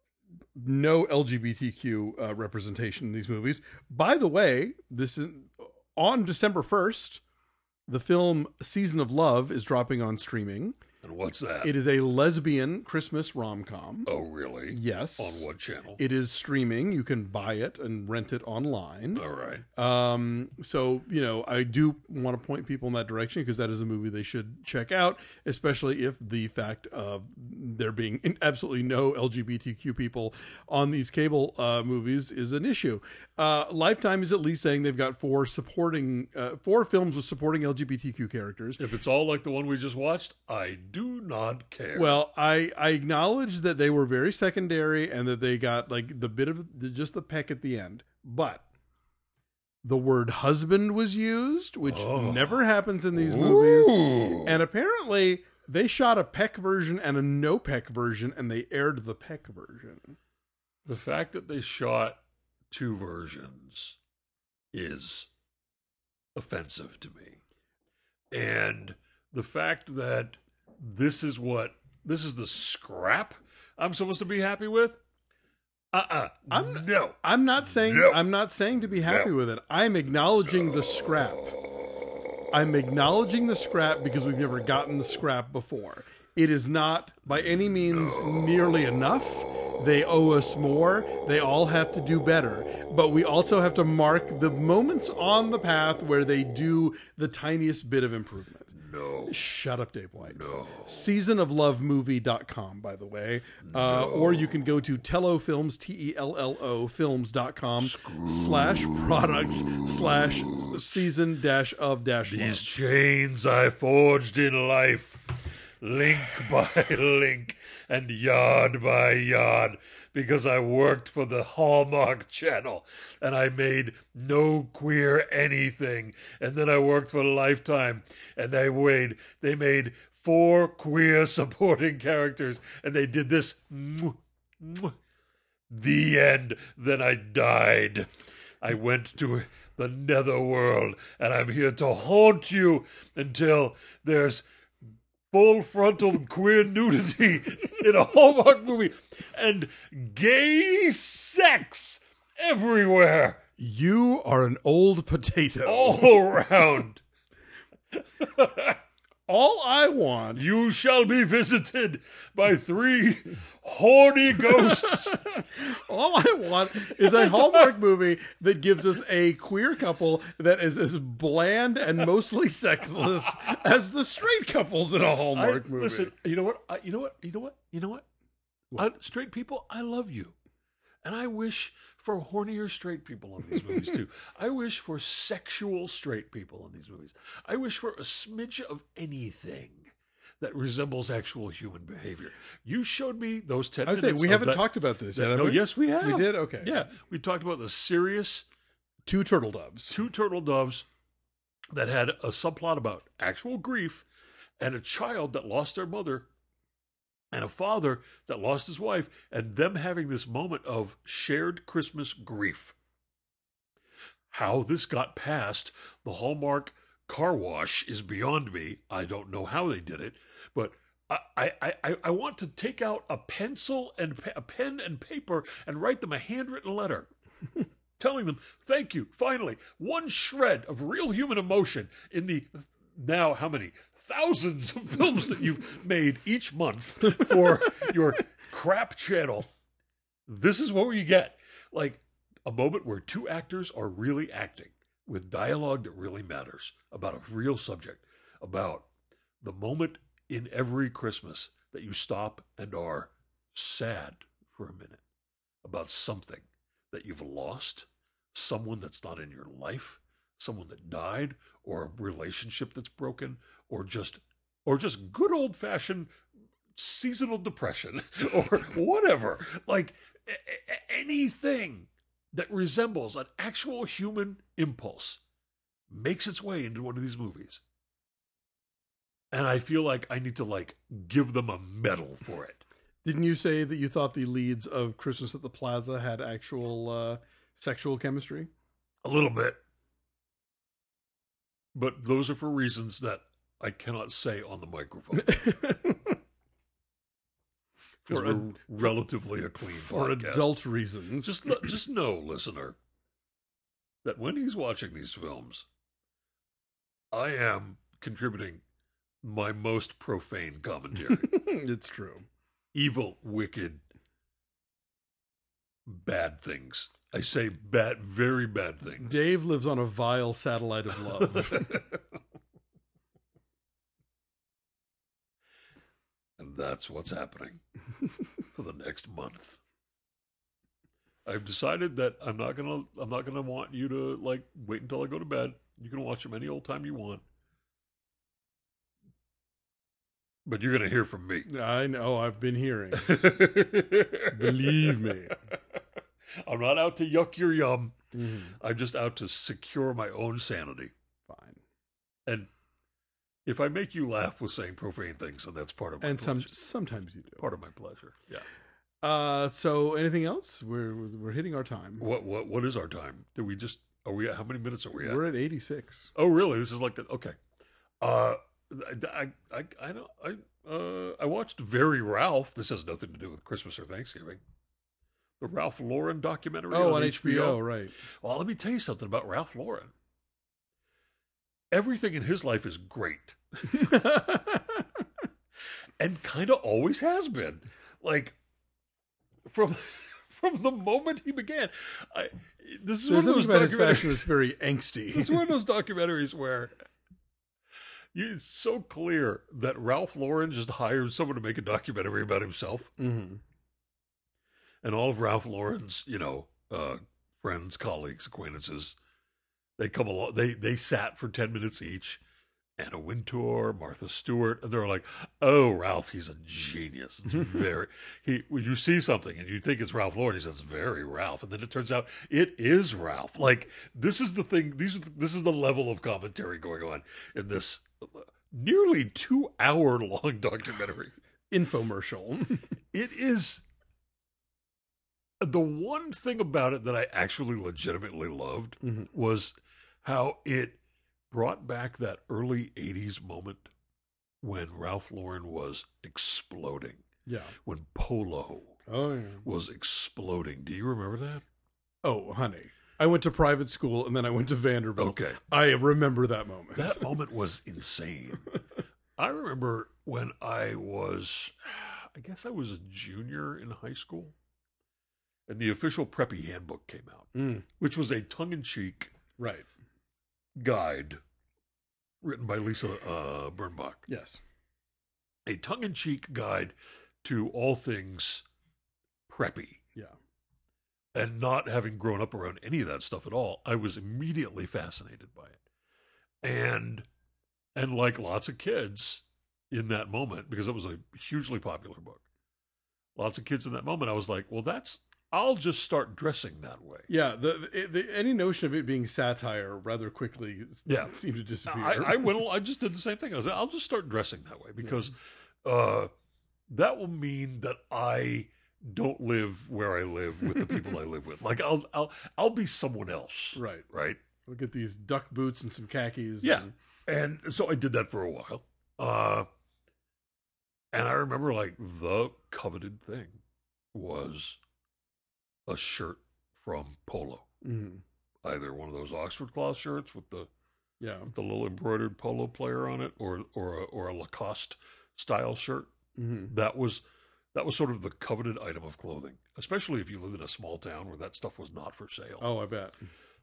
no LGBTQ representation in these movies. By the way, this is on December 1st, the film Season of Love is dropping on streaming. And what's that? It is a lesbian Christmas rom-com. Oh, really? Yes. On what channel? It is streaming. You can buy it and rent it online. All right. So, I do want to point people in that direction because that is a movie they should check out, especially if the fact of there being absolutely no LGBTQ people on these cable movies is an issue. Lifetime is at least saying they've got four films with supporting LGBTQ characters. If it's all like the one we just watched, I do not care. Well, I acknowledge that they were very secondary and that they got like the bit of just the peck at the end. But the word husband was used, which never happens in these movies. And apparently they shot a peck version and a no peck version, and they aired the peck version. The fact that they shot two versions is offensive to me. And the fact that this is the scrap I'm supposed to be happy with? No. I'm not saying to be happy with it. I'm acknowledging the scrap. I'm acknowledging the scrap because we've never gotten the scrap before. It is not by any means nearly enough. They owe us more. They all have to do better. But we also have to mark the moments on the path where they do the tiniest bit of improvement. No. Shut up, Dave White. No. Seasonoflovemovie.com, by the way. Or you can go to tellofilms, TELLO films.com /products/season-of-1. These chains I forged in life, link by link and yard by yard, because I worked for the Hallmark Channel and I made no queer anything. And then I worked for Lifetime and they made 4 queer supporting characters and they did this. The end. Then I died. I went to the netherworld and I'm here to haunt you until there's full frontal queer nudity in a Hallmark movie and gay sex everywhere. You are an old potato. All around. All I want. You shall be visited by 3 horny ghosts. All I want is a Hallmark movie that gives us a queer couple that is as bland and mostly sexless as the straight couples in a Hallmark movie. Listen, you know what? Straight people, I love you. And I wish for hornier straight people in these movies too. I wish for sexual straight people in these movies. I wish for a smidge of anything that resembles actual human behavior. You showed me those 10 minutes. I would say we haven't talked about this yet. No, yes, we have. We did? Okay. Yeah. We talked about the serious 2 turtle doves. 2 turtle doves that had a subplot about actual grief and a child that lost their mother and a father that lost his wife, and them having this moment of shared Christmas grief. How this got past the Hallmark car wash is beyond me. I don't know how they did it, but I want to take out a pencil and a pen and paper and write them a handwritten letter telling them, thank you, finally, one shred of real human emotion in the, now how many? Thousands of films that you've made each month for your crap channel. This is what you get. Like a moment where 2 actors are really acting with dialogue that really matters about a real subject, about the moment in every Christmas that you stop and are sad for a minute about something that you've lost, someone that's not in your life, someone that died, or a relationship that's broken, or just good old fashioned seasonal depression or whatever, like anything that resembles an actual human impulse makes its way into one of these movies. And I feel like I need to like give them a medal for it. Didn't you say that you thought the leads of Christmas at the Plaza had actual sexual chemistry? A little bit. But those are for reasons that I cannot say on the microphone. Because we're relatively a clean for podcast. Adult reasons. Just know, listener, that when he's watching these films, I am contributing my most profane commentary. It's true. Evil, wicked, bad things. I say bad, very bad things. Dave lives on a vile satellite of love. And that's what's happening for the next month. I've decided that I'm not gonna want you to like wait until I go to bed. You can watch them any old time you want. But you're going to hear from me. I know. I've been hearing. Believe me. I'm not out to yuck your yum. Mm-hmm. I'm just out to secure my own sanity. Fine. And if I make you laugh with saying profane things, then that's part of my pleasure. And sometimes you do. Part of my pleasure, yeah. So anything else? We're hitting our time. What is our time? How many minutes are we at? We're at 86. Oh, really? This is like the, okay. I watched Very Ralph. This has nothing to do with Christmas or Thanksgiving. The Ralph Lauren documentary on HBO. Right. Well, let me tell you something about Ralph Lauren. Everything in his life is great. And kind of always has been. Like, from the moment he began. This is one of those documentaries that's very angsty. This is one of those documentaries where it's so clear that Ralph Lauren just hired someone to make a documentary about himself. Mm-hmm. And all of Ralph Lauren's, friends, colleagues, acquaintances, they come along. They sat for 10 minutes each. Anna Wintour, Martha Stewart, and they're like, "Oh, Ralph, he's a genius. It's when you see something and you think it's Ralph Lauren, he says, very Ralph." And then it turns out it is Ralph. Like, this is the thing, this is the level of commentary going on in this nearly 2-hour-long documentary. Infomercial. It is the one thing about it that I actually legitimately loved was how it brought back that early 80s moment when Ralph Lauren was exploding. Yeah. When Polo was exploding. Do you remember that? Oh, honey. I went to private school and then I went to Vanderbilt. Okay. I remember that moment. That moment was insane. I remember when I was a junior in high school, and the official Preppy Handbook came out, which was a tongue-in-cheek guide written by Lisa Birnbach. Yes. A tongue-in-cheek guide to all things preppy. Yeah. And not having grown up around any of that stuff at all, I was immediately fascinated by it. And like lots of kids in that moment, because it was a hugely popular book, lots of kids in that moment, I was like, well, I'll just start dressing that way. Yeah, any notion of it being satire rather quickly seemed to disappear. I just did the same thing. I'll just start dressing that way because that will mean that I don't live where I live with the people I live with. Like I'll be someone else. Right. Right. We'll get these duck boots and some khakis. Yeah. And so I did that for a while. And I remember like the coveted thing was a shirt from Polo. Mm-hmm. Either one of those Oxford cloth shirts with the little embroidered Polo player on it, or a Lacoste style shirt. Mm-hmm. That was sort of the coveted item of clothing, especially if you live in a small town where that stuff was not for sale. Oh, I bet.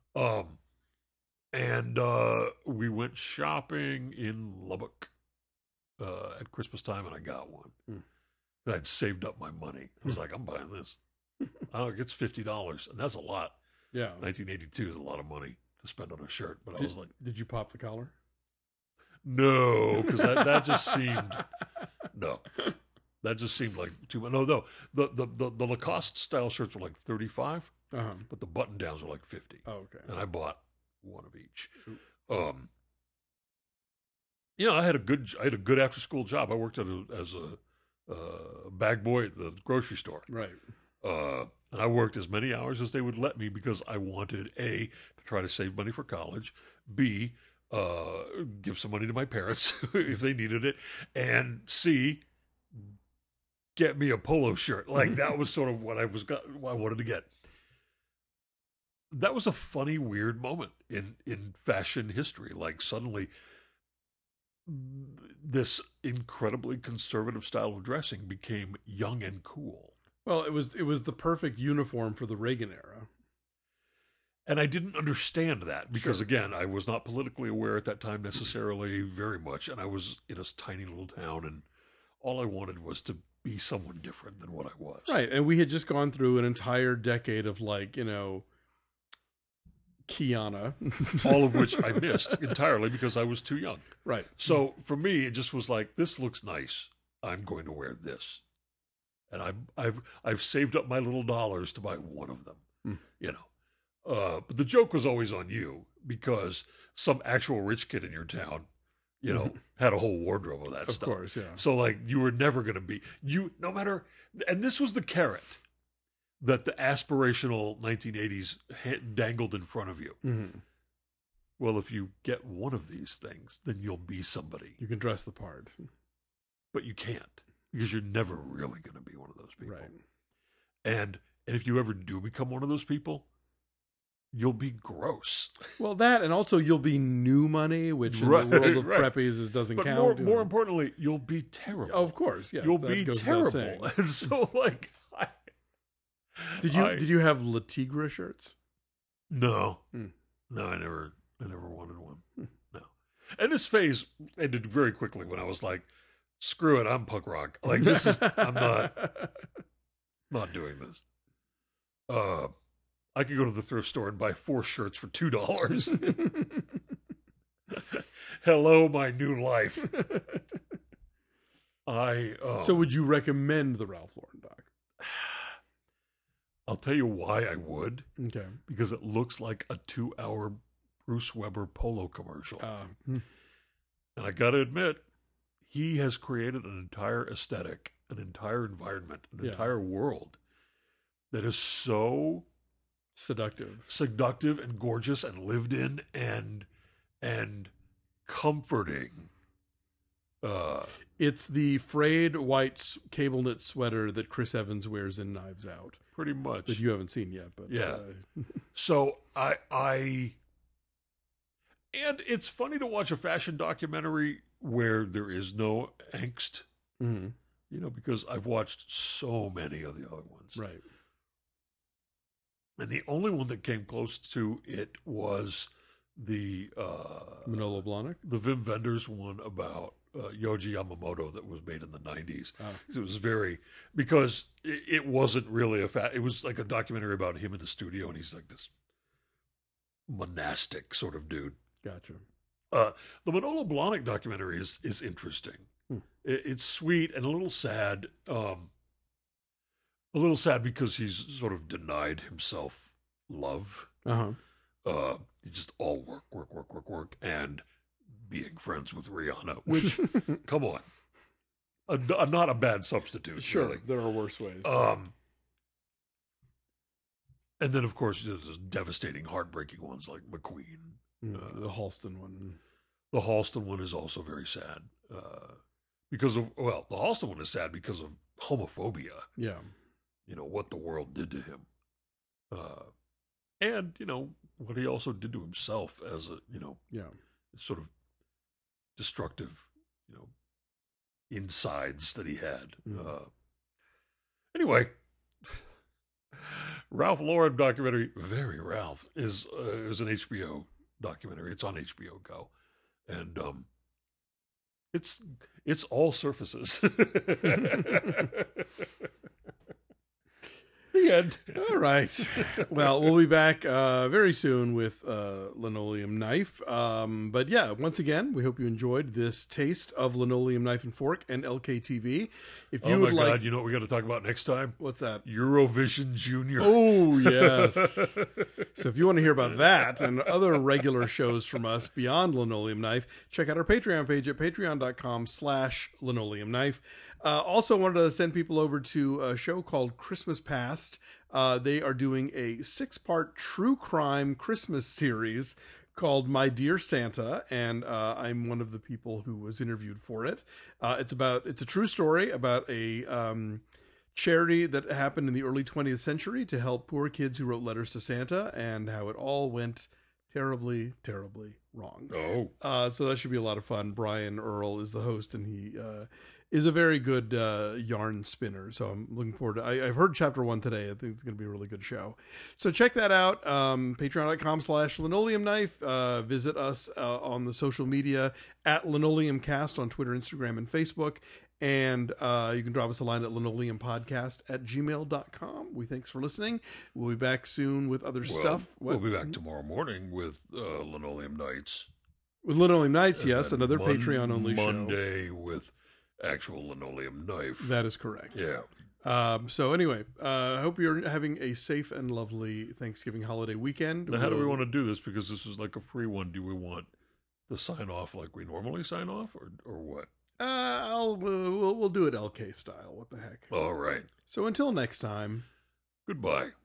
And we went shopping in Lubbock at Christmas time, and I got one. I'd saved up my money. I was like, I'm buying this. I don't know, it's $50, and that's a lot. Yeah. 1982 is a lot of money to spend on a shirt. But I was like, did you pop the collar? No, because that just seemed no. That just seemed like too much. No. The Lacoste style shirts were like 35, but the button downs were like 50. Oh, okay. And I bought one of each. I had a good after school job. I worked as a bag boy at the grocery store. Right. And I worked as many hours as they would let me because I wanted A, to try to save money for college, B, give some money to my parents if they needed it, and C, get me a polo shirt. Like that was sort of what I wanted to get. That was a funny, weird moment in fashion history. Like suddenly, this incredibly conservative style of dressing became young and cool. Well, it was the perfect uniform for the Reagan era. And I didn't understand that because, again, I was not politically aware at that time necessarily very much. And I was in a tiny little town, and all I wanted was to be someone different than what I was. Right. And we had just gone through an entire decade of Kiana. All of which I missed entirely because I was too young. Right. So for me, it just was like, this looks nice. I'm going to wear this. And I've saved up my little dollars to buy one of them, But the joke was always on you because some actual rich kid in your town, had a whole wardrobe of that stuff. Of course, yeah. So like you were never going to be no matter. And this was the carrot that the aspirational 1980s dangled in front of you. Mm-hmm. Well, if you get one of these things, then you'll be somebody. You can dress the part, but you can't because you're never really going to be one of those people. Right. And if you ever do become one of those people, you'll be gross. Well, that, and also you'll be new money, which in the world of preppies doesn't count. But more importantly, you'll be terrible. Oh, of course, yes. You'll be terrible. And so, like, did you have Le Tigre shirts? No. No, I never wanted one. No. And this phase ended very quickly when I was like, screw it, I'm punk rock. Like, I'm not doing this. I could go to the thrift store and buy 4 shirts for $2. Hello, my new life. So would you recommend the Ralph Lauren doc? I'll tell you why I would. Okay. Because it looks like a 2-hour Bruce Weber polo commercial. And I got to admit, he has created an entire aesthetic, an entire environment, an entire world that is so seductive and gorgeous and lived in and comforting. It's the frayed white cable knit sweater that Chris Evans wears in Knives Out. Pretty much. That you haven't seen yet, but yeah. So I and it's funny to watch a fashion documentary where there is no angst, because I've watched so many of the other ones. Right. And the only one that came close to it was the Manolo Blahnik, the Wim Wenders one about Yohji Yamamoto that was made in the 90s. It was because it wasn't really it was like a documentary about him in the studio, and he's like this monastic sort of dude. Gotcha. The Manolo Blahnik documentary is interesting. It's sweet and a little sad. A little sad because he's sort of denied himself love. He just all work, and being friends with Rihanna, which, come on, not a bad substitute. Sure, really. There are worse ways. And then, of course, there's devastating, heartbreaking ones like McQueen. The Halston one. The Halston one is also very sad. Because of, the Halston one is sad because of homophobia. Yeah. What the world did to him. And, what he also did to himself as a, sort of destructive, insides that he had. Anyway, Ralph Lauren documentary, Very Ralph, is an HBO documentary. It's on HBO Go. And It's all surfaces. The end. All right. Well, we'll be back very soon with Linoleum Knife. But yeah, once again, we hope you enjoyed this taste of Linoleum Knife and Fork and LKTV. If you would like, God, you know what we got to talk about next time? What's that? Eurovision Junior. Oh, yes. So if you want to hear about that and other regular shows from us beyond Linoleum Knife, check out our Patreon page at patreon.com/linoleum knife. Also wanted to send people over to a show called Christmas Past. They are doing a 6-part true crime Christmas series called My Dear Santa, and I'm one of the people who was interviewed for it. It's a true story about a charity that happened in the early 20th century to help poor kids who wrote letters to Santa, and how it all went terribly, terribly wrong. So that should be a lot of fun. Brian Earl is the host, and he is a very good yarn spinner. So I'm looking forward to I've heard chapter 1 today. I think it's going to be a really good show. So check that out. Patreon.com/linoleum knife. Visit us on the social media at linoleumcast on Twitter, Instagram, and Facebook. And you can drop us a line at linoleumpodcast@gmail.com. We thanks for listening. We'll be back soon with other stuff. We'll be back tomorrow morning with Linoleum Nights. With Linoleum Nights, yes. Another Patreon-only show. Monday with actual Linoleum Knife. That is correct. Yeah. So anyway, I hope you're having a safe and lovely Thanksgiving holiday weekend. Now, how do we want to do this? Because this is like a free one. Do we want to sign off like we normally sign off, or what? We'll do it LK style. What the heck? All right. So until next time. Goodbye.